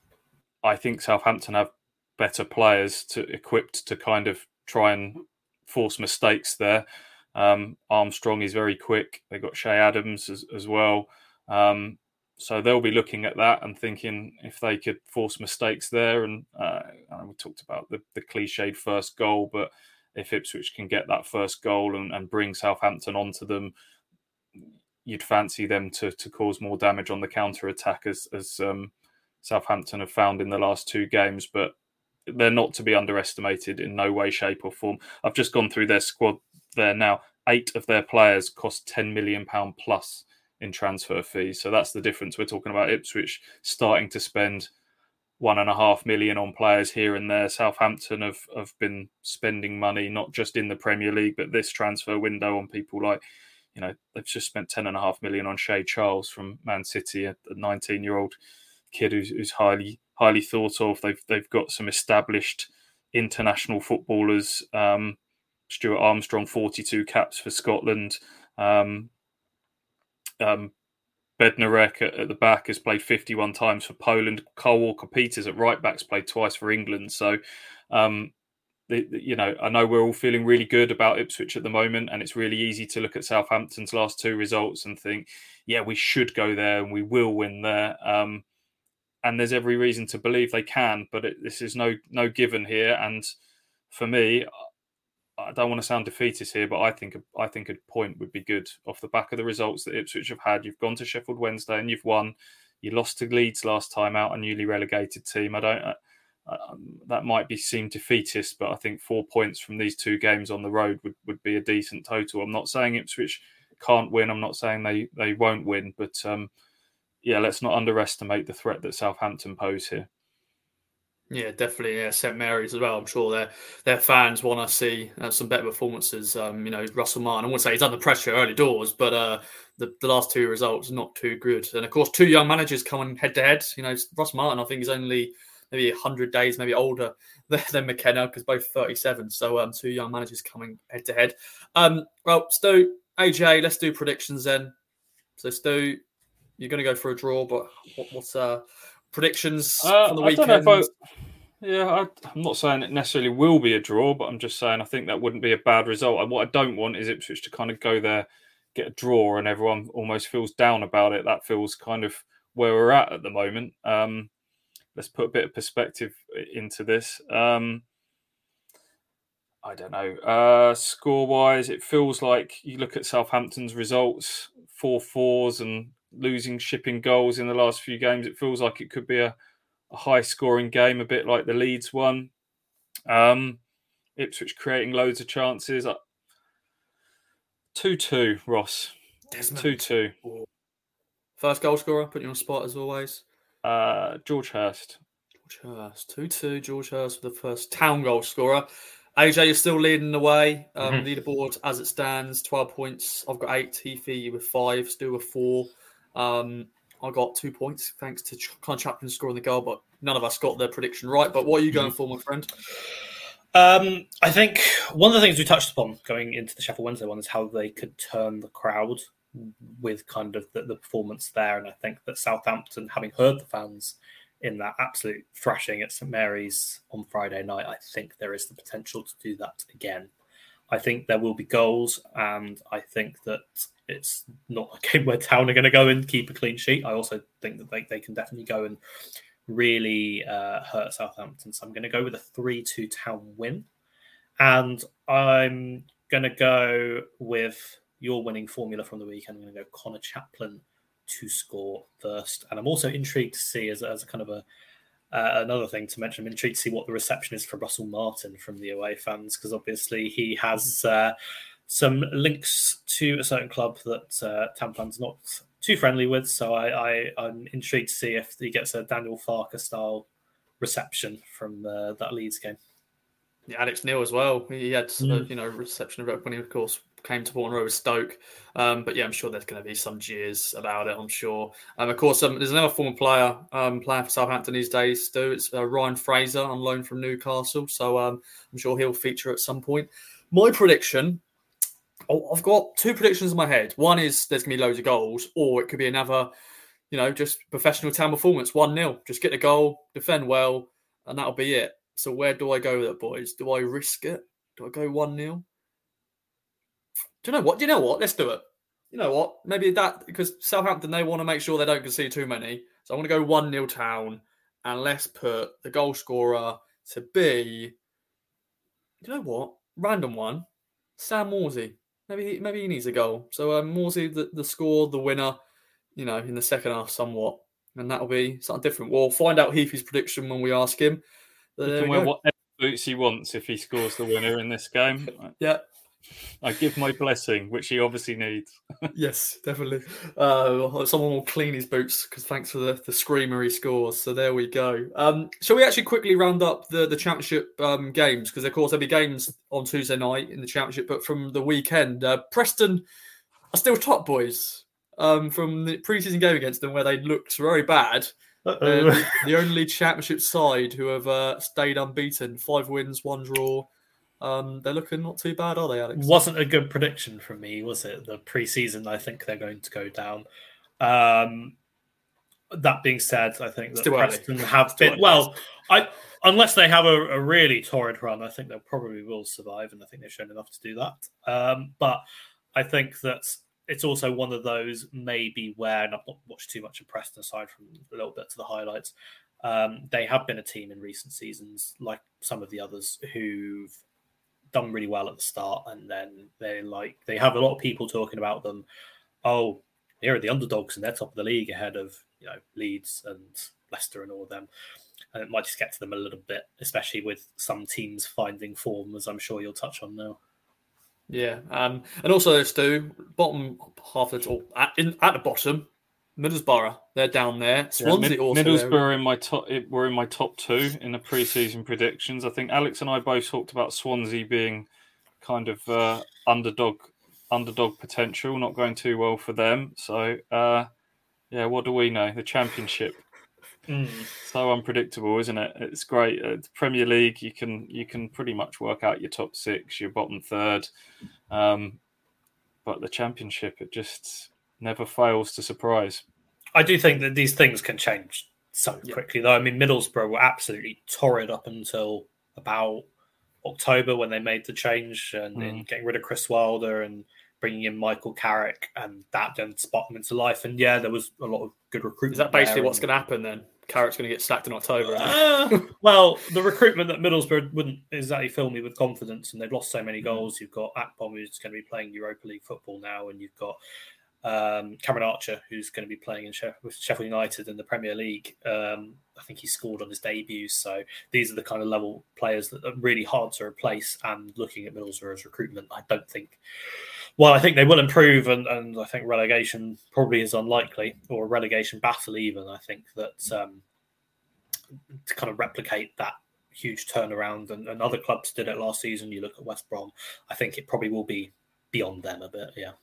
B: I think Southampton have better players to equipped to kind of try and force mistakes there. Um, Armstrong is very quick. They've got Shea Adams as, as well. Um, so they'll be looking at that and thinking if they could force mistakes there. And uh, we talked about the, the cliched first goal, but if Ipswich can get that first goal and, and bring Southampton onto them, you'd fancy them to, to cause more damage on the counter-attack as, as um, Southampton have found in the last two games. But they're not to be underestimated in no way, shape or form. I've just gone through their squad there now. Eight of their players cost ten million pounds plus in transfer fees. So that's the difference. We're talking about Ipswich starting to spend one and a half million on players here and there. Southampton have, have been spending money, not just in the Premier League, but this transfer window on people like, you know, they've just spent ten and a half million on Shea Charles from Man City, a nineteen-year-old kid who's, who's highly, highly thought of. They've, they've got some established international footballers, um, Stuart Armstrong, forty-two caps for Scotland. Um, um, Bednarek at, at the back has played fifty-one times for Poland. Carl Walker-Peters at right back's played twice for England. So um, the, the, you know, I know we're all feeling really good about Ipswich at the moment, and it's really easy to look at Southampton's last two results and think, yeah, we should go there and we will win there. Um, and there's every reason to believe they can, but it, this is no no given here. And for me, I don't want to sound defeatist here, but I think I think a point would be good off the back of the results that Ipswich have had. You've gone to Sheffield Wednesday and you've won. You lost to Leeds last time out, a newly relegated team. I don't. Uh, that might be seem defeatist, but I think four points from these two games on the road would, would be a decent total. I'm not saying Ipswich can't win. I'm not saying they, they won't win, but um, yeah, let's not underestimate the threat that Southampton pose here.
A: Yeah, definitely. Yeah, Saint Mary's as well. I'm sure their their fans want to see uh, some better performances. Um, you know, Russell Martin, I wouldn't say he's under pressure early doors, but uh, the, the last two results not too good. And of course, two young managers coming head to head. You know, Russell Martin, I think, is only maybe one hundred days, maybe older than McKenna, because both thirty-seven. So um, two young managers coming head to head. Um, well, Stu, A J, let's do predictions then. So Stu, you're going to go for a draw, but what, what's uh, predictions
B: uh,
A: for the
B: I
A: weekend?
B: Don't know if I, yeah, I, I'm not saying it necessarily will be a draw, but I'm just saying I think that wouldn't be a bad result. And what I don't want is Ipswich to kind of go there, get a draw, and everyone almost feels down about it. That feels kind of where we're at at the moment. Um, Let's put a bit of perspective into this. Um, I don't know. Uh, score-wise, it feels like you look at Southampton's results, four fours and losing shipping goals in the last few games. It feels like it could be a, a high-scoring game, a bit like the Leeds one. Um, Ipswich creating loads of chances. two two, Ross. two two.
A: First goal scorer, put you on the spot as always.
B: Uh, George Hurst.
A: George Hurst. two two, George Hurst for the first town goal scorer. A J, you're still leading the way. Um, mm-hmm. Leaderboard as it stands, twelve points. I've got eight. Heafy with five. Stu with four. Um, I got two points thanks to Con Chaplin scoring the goal, but none of us got the prediction right. But what are you going for, my friend?
C: Um, I think one of the things we touched upon going into the Sheffield Wednesday one is how they could turn the crowd with kind of the, the performance there. And I think that Southampton, having heard the fans in that absolute thrashing at Saint Mary's on Friday night, I think there is the potential to do that again. I think there will be goals, and I think that it's not a game where Town are going to go and keep a clean sheet. I also think that they, they can definitely go and really uh, hurt Southampton. So I'm going to go with a three two Town win. And I'm going to go with your winning formula from the weekend. I'm going to go Connor Chaplin to score first. And I'm also intrigued to see, as, as a kind of a uh, another thing to mention, I'm intrigued to see what the reception is for Russell Martin from the away fans, because obviously he has uh, some links to a certain club that uh, Town fans not too friendly with. So I, I, I'm intrigued to see if he gets a Daniel Farker style reception from uh, that Leeds game.
A: Yeah, Alex Neil as well. He had,
C: Mm.
A: uh, you know, reception of it when he, of course, came to Bournemouth with Stoke. Um, but yeah, I'm sure there's going to be some jeers about it, I'm sure. Um, of course, um, there's another former player um, playing for Southampton these days, Stu. It's uh, Ryan Fraser on loan from Newcastle. So um, I'm sure he'll feature at some point. My prediction, oh, I've got two predictions in my head. One is there's going to be loads of goals, or it could be another, you know, just professional Town performance, one nil. Just get the goal, defend well, and that'll be it. So where do I go with it, boys? Do I risk it? Do I go one nil? Do you know what? Do you know what? Let's do it. You know what? Maybe that, because Southampton, they want to make sure they don't concede too many. So I'm going to go one nil Town, and let's put the goal scorer to be, you know what? Random one. Sam Morsey. Maybe he, maybe he needs a goal. So um, Morsey, the, the score, the winner, you know, in the second half somewhat. And that'll be something different. We'll find out Heafy's prediction when we ask him.
B: He can wear whatever boots he wants if he scores the winner in this game.
A: Yeah.
B: I give my blessing, which he obviously needs.
A: Yes, definitely. Uh, someone will clean his boots, because thanks for the, the screamer he scores. So there we go. Um, shall we actually quickly round up the, the championship um, games? Because, of course, there'll be games on Tuesday night in the championship, but from the weekend, uh, Preston are still top, boys. Um, from the pre-season game against them, where they looked very bad. Uh, the, the only championship side who have uh, stayed unbeaten. Five wins, one draw. Um, they're looking not too bad, are they, Alex?
C: Wasn't a good prediction from me, was it? The pre-season, I think they're going to go down. Um, That being said, I think that
A: Still early.
C: Preston have
A: Still
C: been
A: early.
C: well. I unless they have a, a really torrid run, I think they probably will survive, and I think they've shown enough to do that. Um, but I think that it's also one of those maybe where, and I've not watched too much of Preston aside from a little bit to the highlights. Um, they have been a team in recent seasons, like some of the others, who've done really well at the start, and then they like they have a lot of people talking about them. Oh, here are the underdogs, and they're top of the league ahead of you know Leeds and Leicester and all of them. And it might just get to them a little bit, especially with some teams finding form, as I'm sure you'll touch on now.
A: Yeah, um, and also Stu, bottom half of the top, at, in, at the bottom, Middlesbrough, they're down there. Swansea
B: yeah, Mid-
A: also.
B: Middlesbrough in my top were in my top two in the pre-season predictions. I think Alex and I both talked about Swansea being kind of uh, underdog underdog potential, not going too well for them. So uh, yeah, what do we know? The Championship.
C: Mm.
B: So unpredictable, isn't it? It's great. It's Premier League, you can you can pretty much work out your top six, your bottom third. Um, but the Championship, it just never fails to surprise.
C: I do think that these things can change so
A: Yeah.
C: quickly, though. I mean, Middlesbrough were absolutely torrid up until about October when they made the change and
B: Mm.
C: in getting rid of Chris Wilder and bringing in Michael Carrick, and that then spot them into life. And yeah, there was a lot of good recruitment.
A: Is that basically
C: there
A: what's
C: and-
A: going to happen then? Carrick's going to get sacked in October. isn't it?
C: Uh, well, the recruitment that Middlesbrough wouldn't exactly fill me with confidence, and they've lost so many goals. You've got Akpom, who's going to be playing Europa League football now, and you've got um, Cameron Archer, who's going to be playing in Sheff- with Sheffield United in the Premier League. Um, I think he scored on his debut. So these are the kind of level players that are really hard to replace. And looking at Middlesbrough's recruitment, I don't think. Well, I think they will improve, and, and I think relegation probably is unlikely, or a relegation battle even. I think that um, to kind of replicate that huge turnaround, and, and other clubs did it last season. You look at West Brom, I think it probably will be beyond them a bit, yeah.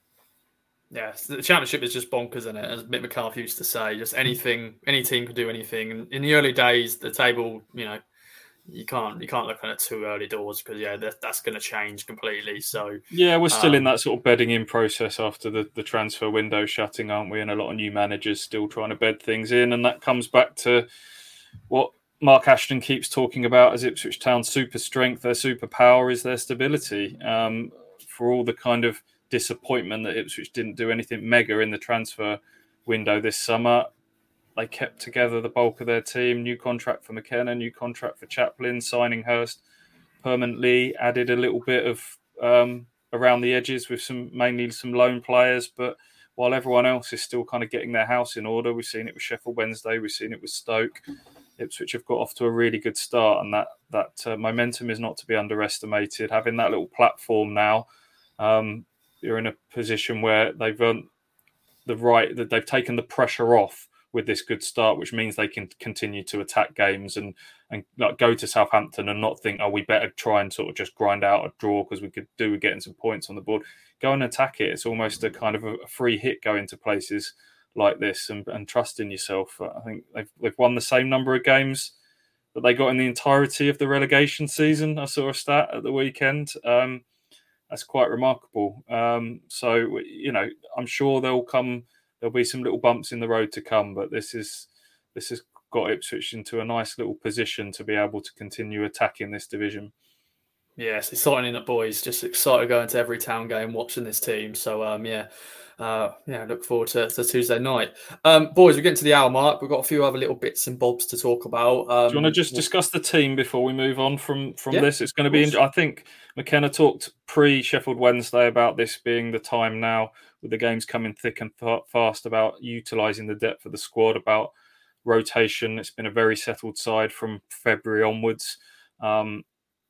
A: Yeah, the Championship is just bonkers, isn't it? As Mick McCarthy used to say, just anything, any team could do anything. And in the early days, the table, you know, you can't you can't look at it too early doors because yeah, that, that's going to change completely. So
B: yeah, we're still
A: um,
B: in that sort of bedding in process after the, the transfer window shutting, aren't we? And a lot of new managers still trying to bed things in, and that comes back to what Mark Ashton keeps talking about as Ipswich Town's super strength. Their superpower is their stability. Um, for all the kind of disappointment that Ipswich didn't do anything mega in the transfer window this summer, they kept together the bulk of their team. New contract for McKenna, new contract for Chaplin, signing Hurst permanently, added a little bit of um, around the edges with some mainly some loan players. But while everyone else is still kind of getting their house in order, we've seen it with Sheffield Wednesday, we've seen it with Stoke. Ipswich have got off to a really good start, and that that uh, momentum is not to be underestimated. Having that little platform now, um, you're in a position where they've earned the right, that they've taken the pressure off with this good start, which means they can continue to attack games and and like go to Southampton and not think, oh, we better try and sort of just grind out a draw because we could do with getting some points on the board. Go and attack it. It's almost a kind of a free hit going to places like this and, and trust in yourself. I think they've they've won the same number of games that they got in the entirety of the relegation season. I saw a stat at the weekend. Um, that's quite remarkable. Um, so, you know, I'm sure there'll come, there'll be some little bumps in the road to come, but this is this has got Ipswich into a nice little position to be able to continue attacking this division.
A: Yeah, it's exciting, it, boys. Just excited going to every Town game, watching this team. So, um, yeah, uh, yeah, look forward to, to Tuesday night. Um, boys, we're getting to the hour mark. We've got a few other little bits and bobs to talk about. Um,
B: Do you want to just discuss the team before we move on from, from
A: Yeah,
B: this? It's going to be, I think McKenna talked pre-Sheffield Wednesday about this being the time now, with the games coming thick and fast, about utilising the depth of the squad, about rotation. It's been a very settled side from February onwards. Um,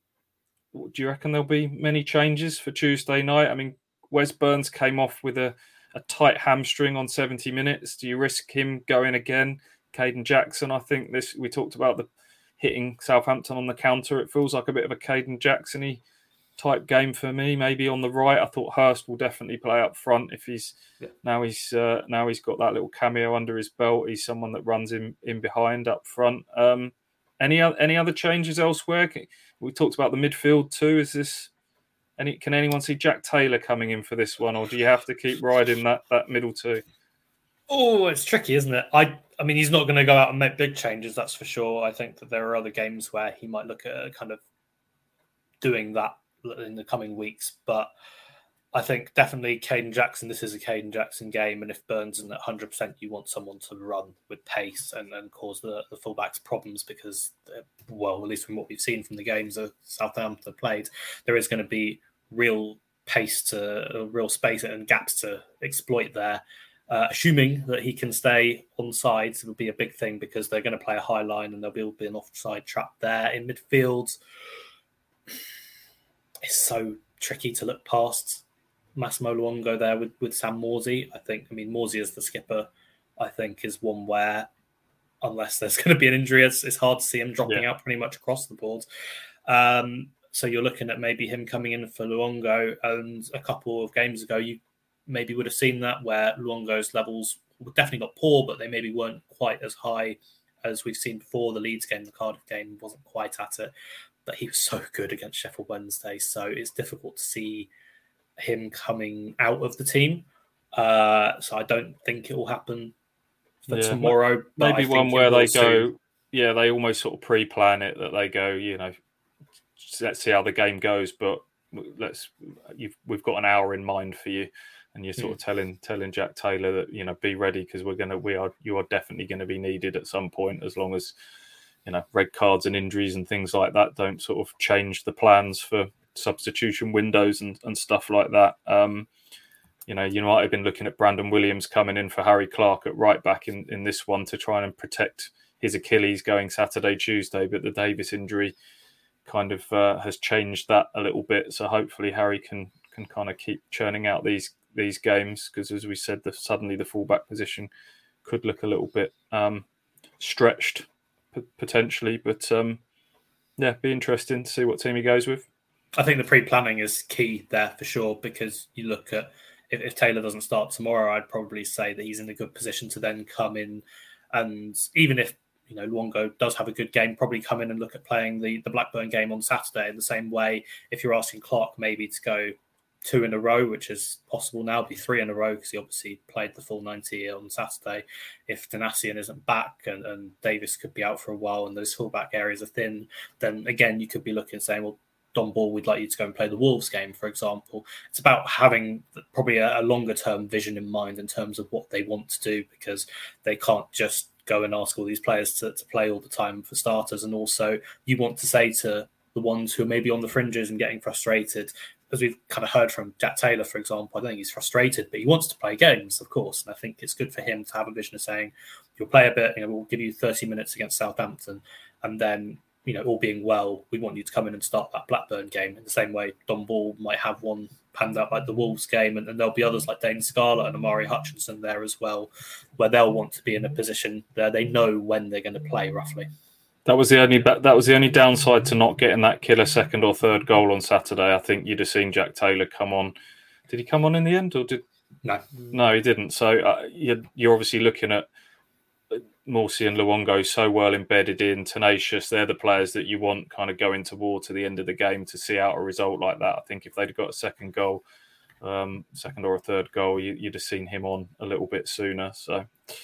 B: do you reckon there'll be many changes for Tuesday night? I mean, Wes Burns came off with a, a tight hamstring on seventy minutes. Do you risk him going again? Caden Jackson, I think this we talked about the hitting Southampton on the counter. It feels like a bit of a Caden Jackson-y type game for me. Maybe on the right, I thought Hurst will definitely play up front if he's yeah. now he's uh, now he's got that little cameo under his belt. He's someone that runs in in behind up front. Um, any any other changes elsewhere? We talked about the midfield too. Is this any? Can anyone see Jack Taylor coming in for this one, or do you have to keep riding that that middle two?
C: Oh, it's tricky, isn't it? I I mean, he's not going to go out and make big changes, that's for sure. I think that there are other games where he might look at kind of doing that in the coming weeks. But I think definitely Caden Jackson, this is a Caden Jackson game. And if Burns isn't at one hundred percent, you want someone to run with pace and, and cause the, the fullbacks problems because, well, at least from what we've seen from the games that Southampton played, there is going to be real pace to, uh, real space and gaps to exploit there. Uh, assuming that he can stay on sides will be a big thing because they're going to play a high line and there'll be, be an offside trap there. In midfield, it's so tricky to look past Massimo Luongo there with, with Sam Morsy. I think, I mean, Morsy as the skipper, I think, is one where, unless there's going to be an injury, it's, it's hard to see him dropping yeah. out pretty much across the board. Um, so you're looking at maybe him coming in for Luongo, and a couple of games ago, you maybe would have seen that where Luongo's levels definitely got poor, but they maybe weren't quite as high as we've seen before. The Leeds game, the Cardiff game wasn't quite at it, but he was so good against Sheffield Wednesday. So it's difficult to see him coming out of the team. Uh, so I don't think it will happen for yeah, tomorrow.
B: Maybe one where they soon. go, yeah, they almost sort of pre-plan it that they go, you know, let's see how the game goes, but let's you've we've got an hour in mind for you. And you're sort of telling telling Jack Taylor that, you know, be ready because we're gonna we are you are definitely going to be needed at some point, as long as, you know, red cards and injuries and things like that don't sort of change the plans for substitution windows and, and stuff like that. Um, you know, you might have been looking at Brandon Williams coming in for Harry Clark at right back in, in this one to try and protect his Achilles going Saturday, Tuesday, but the Davis injury kind of uh, has changed that a little bit. So hopefully Harry can can kind of keep churning out these. these games, because as we said, the, suddenly the fullback position could look a little bit um, stretched p- potentially, but um, yeah, be interesting to see what team he goes with.
C: I think the pre-planning is key there for sure, because you look at if, if Taylor doesn't start tomorrow, I'd probably say that he's in a good position to then come in, and even if, you know, Luongo does have a good game, probably come in and look at playing the, the Blackburn game on Saturday in the same way. If you're asking Clark maybe to go two in a row, which is possible now, be three in a row because he obviously played the full ninety on Saturday. If Donacien isn't back and, and Davis could be out for a while and those fullback areas are thin, then again, you could be looking saying, well, Don Ball, we'd like you to go and play the Wolves game, for example. It's about having probably a, a longer term vision in mind in terms of what they want to do, because they can't just go and ask all these players to, to play all the time for starters. And also you want to say to the ones who are maybe on the fringes and getting frustrated, as we've kind of heard from Jack Taylor, for example, I don't think he's frustrated, but he wants to play games, of course. And I think it's good for him to have a vision of saying, you'll play a bit, you know, we'll give you thirty minutes against Southampton. And then, you know, all being well, we want you to come in and start that Blackburn game. In the same way, Don Ball might have one panned out like the Wolves game. And, and there'll be others like Dane Scarlett and Amari Hutchinson there as well, where they'll want to be in a position where they know when they're going to play roughly.
B: That was the only that was the only downside to not getting that killer second or third goal on Saturday. I think you'd have seen Jack Taylor come on. Did he come on in the end, or did
C: no?
B: No, he didn't. So uh, you're, you're obviously looking at Morsy and Luongo so well embedded in, tenacious. They're the players that you want kind of going to war to the end of the game to see out a result like that. I think if they'd got a second goal, um, second or a third goal, you, you'd have seen him on a little bit sooner. So.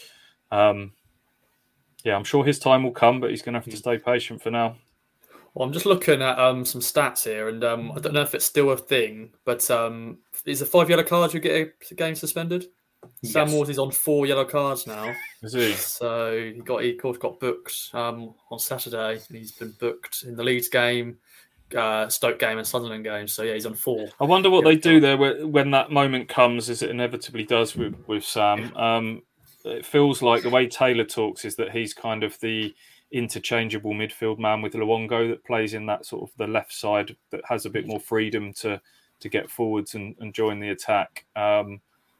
B: Um, Yeah, I'm sure his time will come, but he's going to have to stay patient for now.
A: Well, I'm just looking at um, some stats here, and um, I don't know if it's still a thing, but um, is it five yellow cards you get a game suspended? Yes. Sam Morsy's on four yellow cards now.
B: Is he?
A: So he got he of course got booked um, on Saturday. He's been booked in the Leeds game, uh, Stoke game, and Sunderland game. So yeah, he's on four.
B: I wonder what they do there when that moment comes, as it inevitably does with with Sam. Um, It feels like the way Taylor talks is that he's kind of the interchangeable midfield man with Luongo that plays in that sort of the left side that has a bit more freedom to to get forwards and, and join the attack. Um,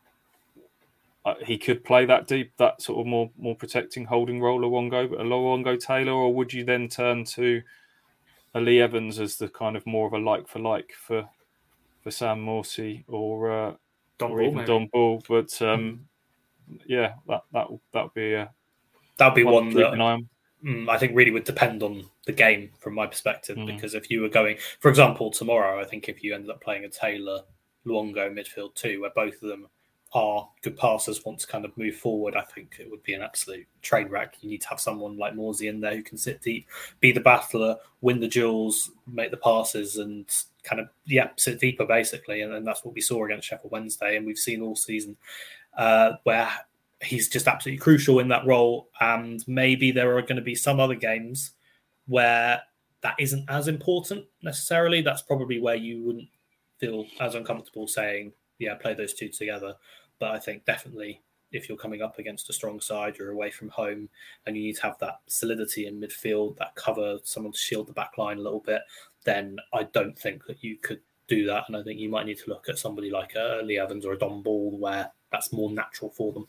B: uh, he could play that deep, that sort of more more protecting holding role, Luongo, but a Luongo Taylor, or would you then turn to a Lee Evans as the kind of more of a like for like for for Sam Morsy or, uh,
A: Don
B: or
A: Ball,
B: even
A: maybe.
B: Don Ball? But um, yeah, that that that'll be a
C: that'll be one, one that
B: an eye on.
C: Mm, I think really would depend on the game from my perspective,
B: Mm.
C: because if you were going, for example, tomorrow, I think if you ended up playing a Taylor Luongo midfield two, where both of them our good passers want to kind of move forward, I think it would be an absolute train wreck. You need to have someone like Morsey in there who can sit deep, be the battler, win the duels, make the passes, and kind of, yeah, sit deeper, basically. And, and that's what we saw against Sheffield Wednesday, and we've seen all season uh, where he's just absolutely crucial in that role. And maybe there are going to be some other games where that isn't as important necessarily. That's probably where you wouldn't feel as uncomfortable saying, yeah, play those two together. But I think definitely if you're coming up against a strong side, you're away from home, and you need to have that solidity in midfield, that cover, someone to shield the back line a little bit, then I don't think that you could do that. And I think you might need to look at somebody like a Lee Evans or a Don Ball where that's more natural for them.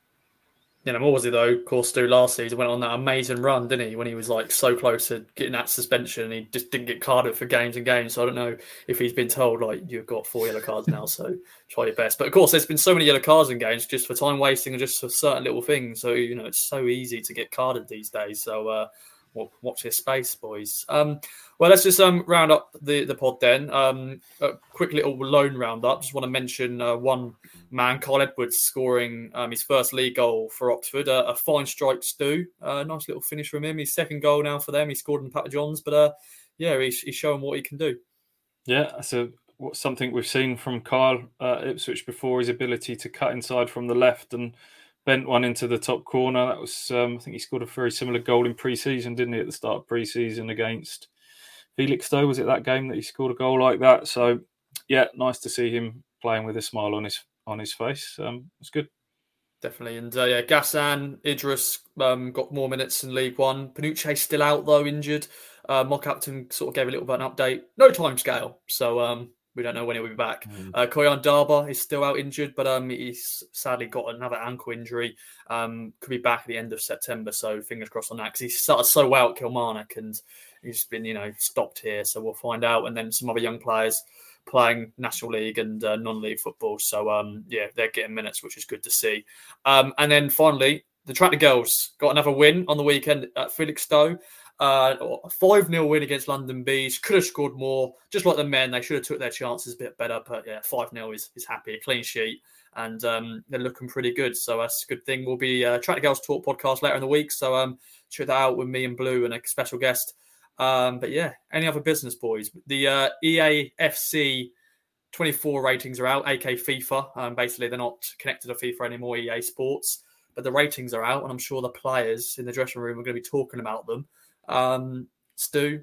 A: You know, Morsey, though, of course, do last season, went on that amazing run, didn't he? When he was like so close to getting that suspension, he just didn't get carded for games and games. So I don't know if he's been told, like, you've got four yellow cards now, so try your best. But of course, there's been so many yellow cards in games just for time wasting and just for certain little things. So, you know, it's so easy to get carded these days. So, uh, well, watch your space, boys. Um, well, let's just um, round up the, the pod then. Um, a quick little loan roundup. Just want to mention uh, one man, Kyle Edwards, scoring um, his first league goal for Oxford. Uh, a fine strike, Stu. Uh, nice little finish from him. His second goal now for them. He scored in Pat Johns, but uh, yeah, he's, he's showing what he can do.
B: Yeah, so what's something we've seen from Kyle uh, Ipswich before, his ability to cut inside from the left and bent one into the top corner. That was, um, I think he scored a very similar goal in pre-season, didn't he, at the start of pre-season against Felixstowe? Was it that game that he scored a goal like that? So, yeah, nice to see him playing with a smile on his on his face. Um, it's good.
A: Definitely. And, uh, yeah, Ghassan, Idris um, got more minutes in League One. Panucci's still out, though, injured. Uh, Mark Captain sort of gave a little bit of an update. No time scale. So, um, we don't know when he'll be back. Mm. Uh, Koyan Darba is still out injured, but um, he's sadly got another ankle injury. Um, could be back at the end of September, so fingers crossed on that, because he started so well at Kilmarnock and he's been, you know, stopped here. So we'll find out. And then some other young players playing National League and uh, non-league football. So, um, yeah, they're getting minutes, which is good to see. Um, and then finally, the Tractor Girls got another win on the weekend at Felixstowe. Uh, a five nil win against London Bees. Could have scored more. Just like the men, they should have took their chances a bit better. But yeah, five nil is, is happy. A clean sheet. And um, they're looking pretty good. So that's a good thing. We'll be uh, Tractor Girls Talk podcast later in the week. So um, check that out with me and Blue and a special guest. Um, but yeah, any other business, boys? The uh, E A F C twenty-four ratings are out, aka FIFA. Um, basically, they're not connected to FIFA anymore, E A Sports. But the ratings are out. And I'm sure the players in the dressing room are going to be talking about them. Um, Stu,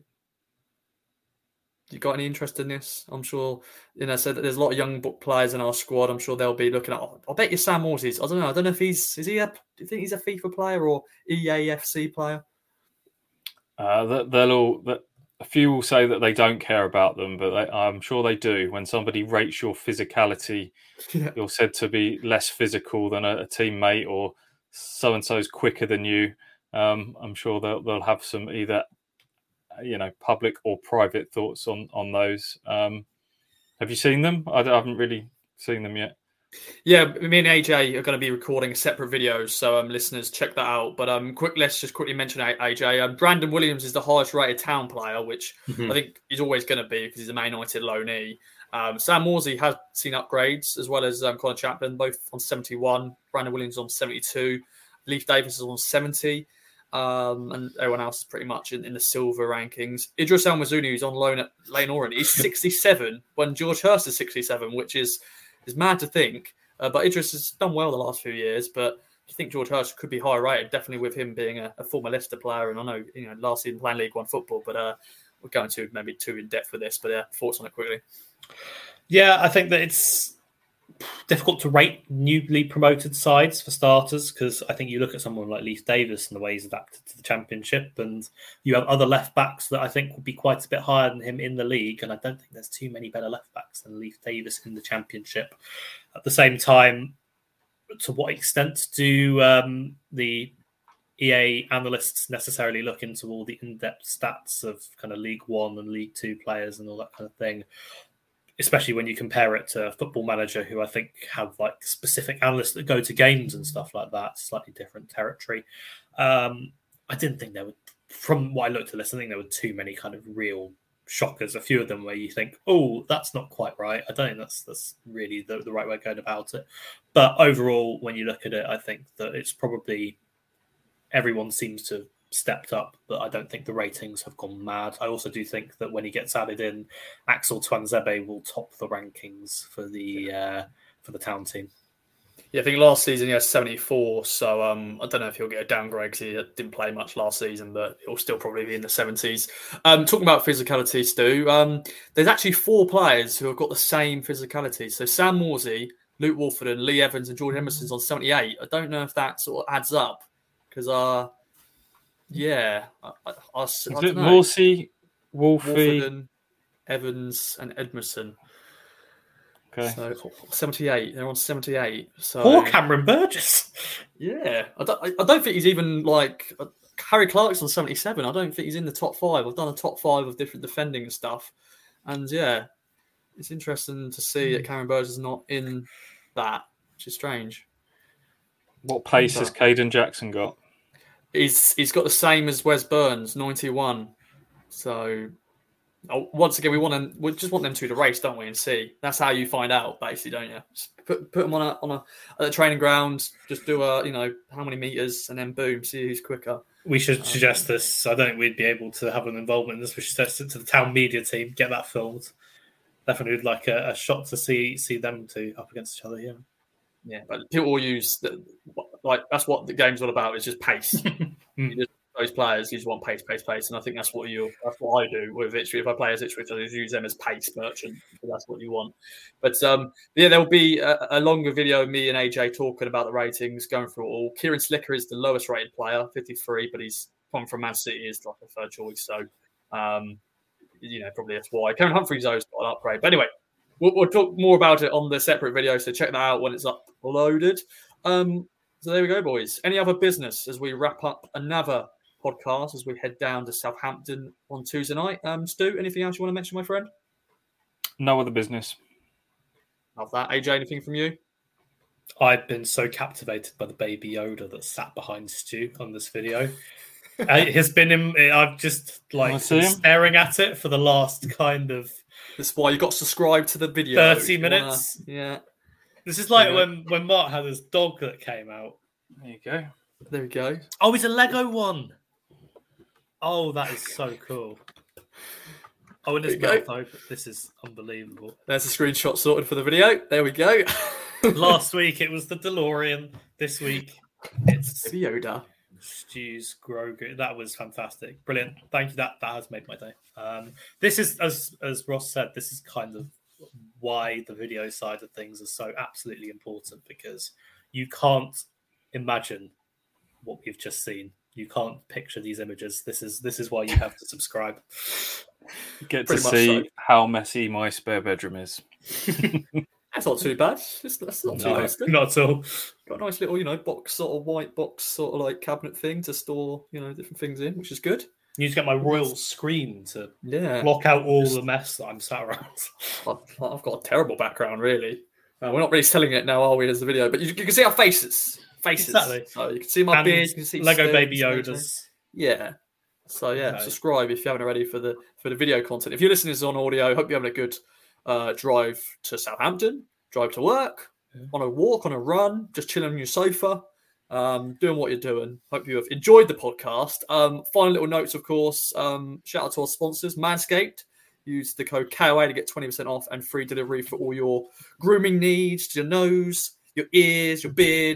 A: you got any interest in this? I'm sure, you know, so there's a lot of young players in our squad. I'm sure they'll be looking at. Oh, I bet you Sam Morsey. I don't know. I don't know if he's is he a. Do you think he's a FIFA player or E A F C player?
B: Uh, they'll all. A few will say that they don't care about them, but they, I'm sure they do. When somebody rates your physicality, yeah. You're said to be less physical than a, a teammate, or so and so's quicker than you. Um, I'm sure they'll they'll have some either, you know, public or private thoughts on on those. Um, have you seen them? I, I haven't really seen them yet.
A: Yeah, me and A J are going to be recording separate videos, so um, listeners, check that out. But um, quick, let's just quickly mention A J. Um, Brandon Williams is the highest rated town player, which mm-hmm. I think he's always going to be because he's a Man United loanee. Um, Sam Morsey has seen upgrades, as well as um, Colin Chaplin, both on seventy-one. Brandon Williams on seventy-two. Leif Davis is on seventy. Um, and everyone else is pretty much in, in the silver rankings. Idris El Mazouni, who's on loan at Lane Orient, he's sixty-seven when George Hurst is sixty-seven, which is is mad to think. Uh, but Idris has done well the last few years. But I think George Hurst could be higher rated, definitely with him being a, a former Leicester player. And I know, you know, last season playing League One football, but uh, we're going to maybe too in depth with this. But uh, thoughts on it quickly?
C: Yeah, I think that it's difficult to rate newly promoted sides for starters, because I think you look at someone like Leif Davis and the way he's adapted to the Championship, and you have other left backs that I think would be quite a bit higher than him in the league, and I don't think there's too many better left backs than Leif Davis in the Championship. At the same time, to what extent do um, the E A analysts necessarily look into all the in-depth stats of kind of League One and League Two players and all that kind of thing? Especially when you compare it to Football Manager, who I think have like specific analysts that go to games and stuff like that, slightly different territory. Um, I didn't think there were, from what I looked at this, I think there were too many kind of real shockers, a few of them where you think, oh, that's not quite right. I don't think that's that's really the, the right way of going about it. But overall, when you look at it, I think that it's probably everyone seems to have stepped up, but I don't think the ratings have gone mad. I also do think that when he gets added in, Axel Tuanzebe will top the rankings for the uh, for the town team.
A: Yeah, I think last season he had seventy-four, so um, I don't know if he'll get a downgrade because he didn't play much last season, but he'll still probably be in the seventies. Um, talking about physicality, Stu, um, there's actually four players who have got the same physicality. So Sam Morsey, Luke Wolford, Lee Evans and Jordan Emerson's on seventy-eight. I don't know if that sort of adds up because, uh, yeah, I, I, I,
B: Is
A: I
B: it
A: don't know.
B: Morsey, Wolfie?
A: Wolford, Evans and Edmondson.
B: Okay.
A: So seventy-eight. They're on seventy-eight. So
C: Poor Cameron Burgess.
A: yeah, I don't. I don't think he's even like uh, Harry Clark's on seventy-seven. I don't think he's in the top five. I've done a top five of different defending and stuff, and yeah, it's interesting to see that Cameron Burgess is not in that, which is strange.
B: What pace has Caden Jackson got?
A: He's he's got the same as Wes Burns, ninety-one. So. Oh, once again, we want them. We just want them two to race, don't we? And see. That's how you find out, basically, don't you? Just put put them on a on a, at a training ground. Just do a you know how many meters, and then boom, see who's quicker.
C: We should
A: Um,
C: suggest this. I don't think we'd be able to have an involvement in this. We should suggest it to the town media team. Get that filmed. Definitely would like a, a shot to see see them two up against each other. Yeah.
A: Yeah, but people will use the, like that's what the game's all about. Is just pace. You just, those players, you just want pace, pace, pace, and I think that's what you. That's what I do with Ipswich. If I play as Ipswich, I just use them as pace merchant. That's what you want. But um, yeah, there will be a, a longer video of me and A J talking about the ratings, going through it all. Kieran Slicker is the lowest rated player, fifty-three, but he's come from Man City, is like a third choice. So, um, you know, probably that's why. Karen Humphreys has got an upgrade. But anyway, we'll, we'll talk more about it on the separate video. So check that out when it's uploaded. Um, so there we go, boys. Any other business as we wrap up another podcast as we head down to Southampton on Tuesday night? Um, Stu, anything else you want to mention, my friend?
B: No other business.
A: Love that. A J, anything from you?
C: I've been so captivated by the baby Yoda that sat behind Stu on this video. It has been in, I've just like
B: Wanna see
C: been
B: him?
C: staring at it for the last kind of
A: That's why you got to subscribe to the video.
C: thirty
A: If you wanna-
C: minutes.
A: Yeah,
C: This is like
A: Yeah.
C: when, when Mark had his dog that came out.
B: There you go.
A: there we go.
C: Oh, he's a Lego one. Oh, that is so cool. Oh, and his
A: There you
C: mouth open. This is unbelievable.
A: There's a screenshot sorted for the video. There we go.
C: Last week it was the DeLorean. This week it's
A: Baby Yoda.
C: Stu's Grogu. That was fantastic. Brilliant. Thank you. That that has made my day. Um, this is, as as Ross said, this is kind of why the video side of things is so absolutely important, because you can't imagine what we've just seen. You can't picture these images. This is this is why you have to subscribe.
B: Get
A: Pretty
B: to
A: much
B: see
A: so.
B: how messy my spare bedroom is.
A: That's not too bad. It's, that's not too
C: No,
A: bad. Stu.
C: not at all.
A: Got a nice little, you know, box, sort of white box, sort of like cabinet thing to store, you know, different things in, which is good.
C: You need to get my royal screen to
A: Yeah.
C: block out all the mess that I'm sat around.
A: I've, I've got a terrible background, really. Uh, we're not really selling it now, are we, as the video? But you, you can see our faces. Faces.
C: Exactly.
A: So you can see my
C: And
A: beard. You can see
C: Lego
A: Stu,
C: Baby
A: you can see-
C: Yodas.
A: Yeah. So yeah,
C: Okay.
A: subscribe if you haven't already for the for the video content. If you're listening to this on audio, hope you're having a good uh, drive to Southampton, drive to work,
C: Yeah.
A: on a walk, on a run, just chilling on your sofa, um, doing what you're doing. Hope you have enjoyed the podcast. Um, final little notes, of course. Um, shout out to our sponsors, Manscaped. Use the code K O A to get twenty percent off and free delivery for all your grooming needs, your nose, your ears, your beard,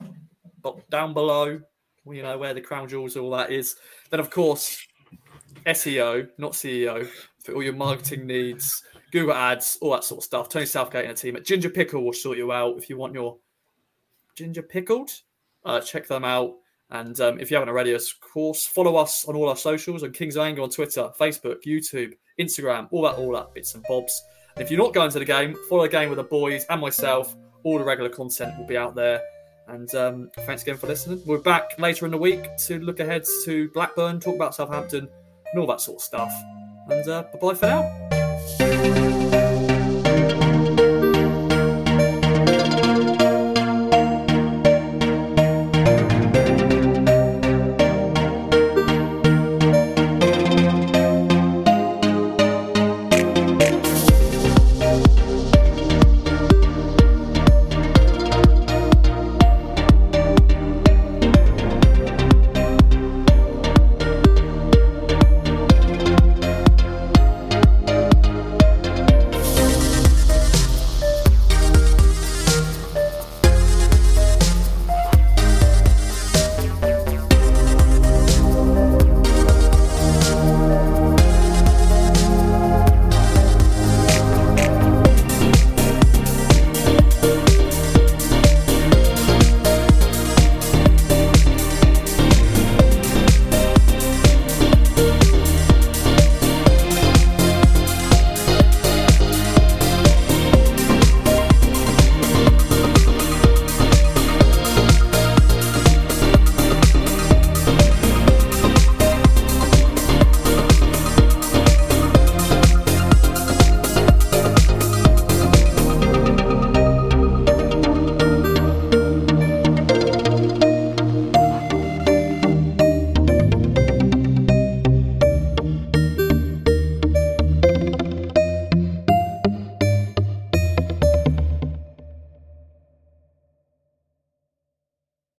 A: but down below, you know, where the crown jewels, all that is. Then, of course, S E O, not C E O, for all your marketing needs, Google Ads, all that sort of stuff. Tony Southgate and a team at Ginger Pickle will sort you out if you want your ginger pickled. Uh, check them out. And um, if you haven't already, of course, follow us on all our socials on Kings of Anger on Twitter, Facebook, YouTube, Instagram, all that, all that bits and bobs. And if you're not going to the game, follow the game with the boys and myself. All the regular content will be out there. And um, thanks again for listening. We're back later in the week to look ahead to Blackburn, talk about Southampton, and all that sort of stuff. And uh, bye-bye for now.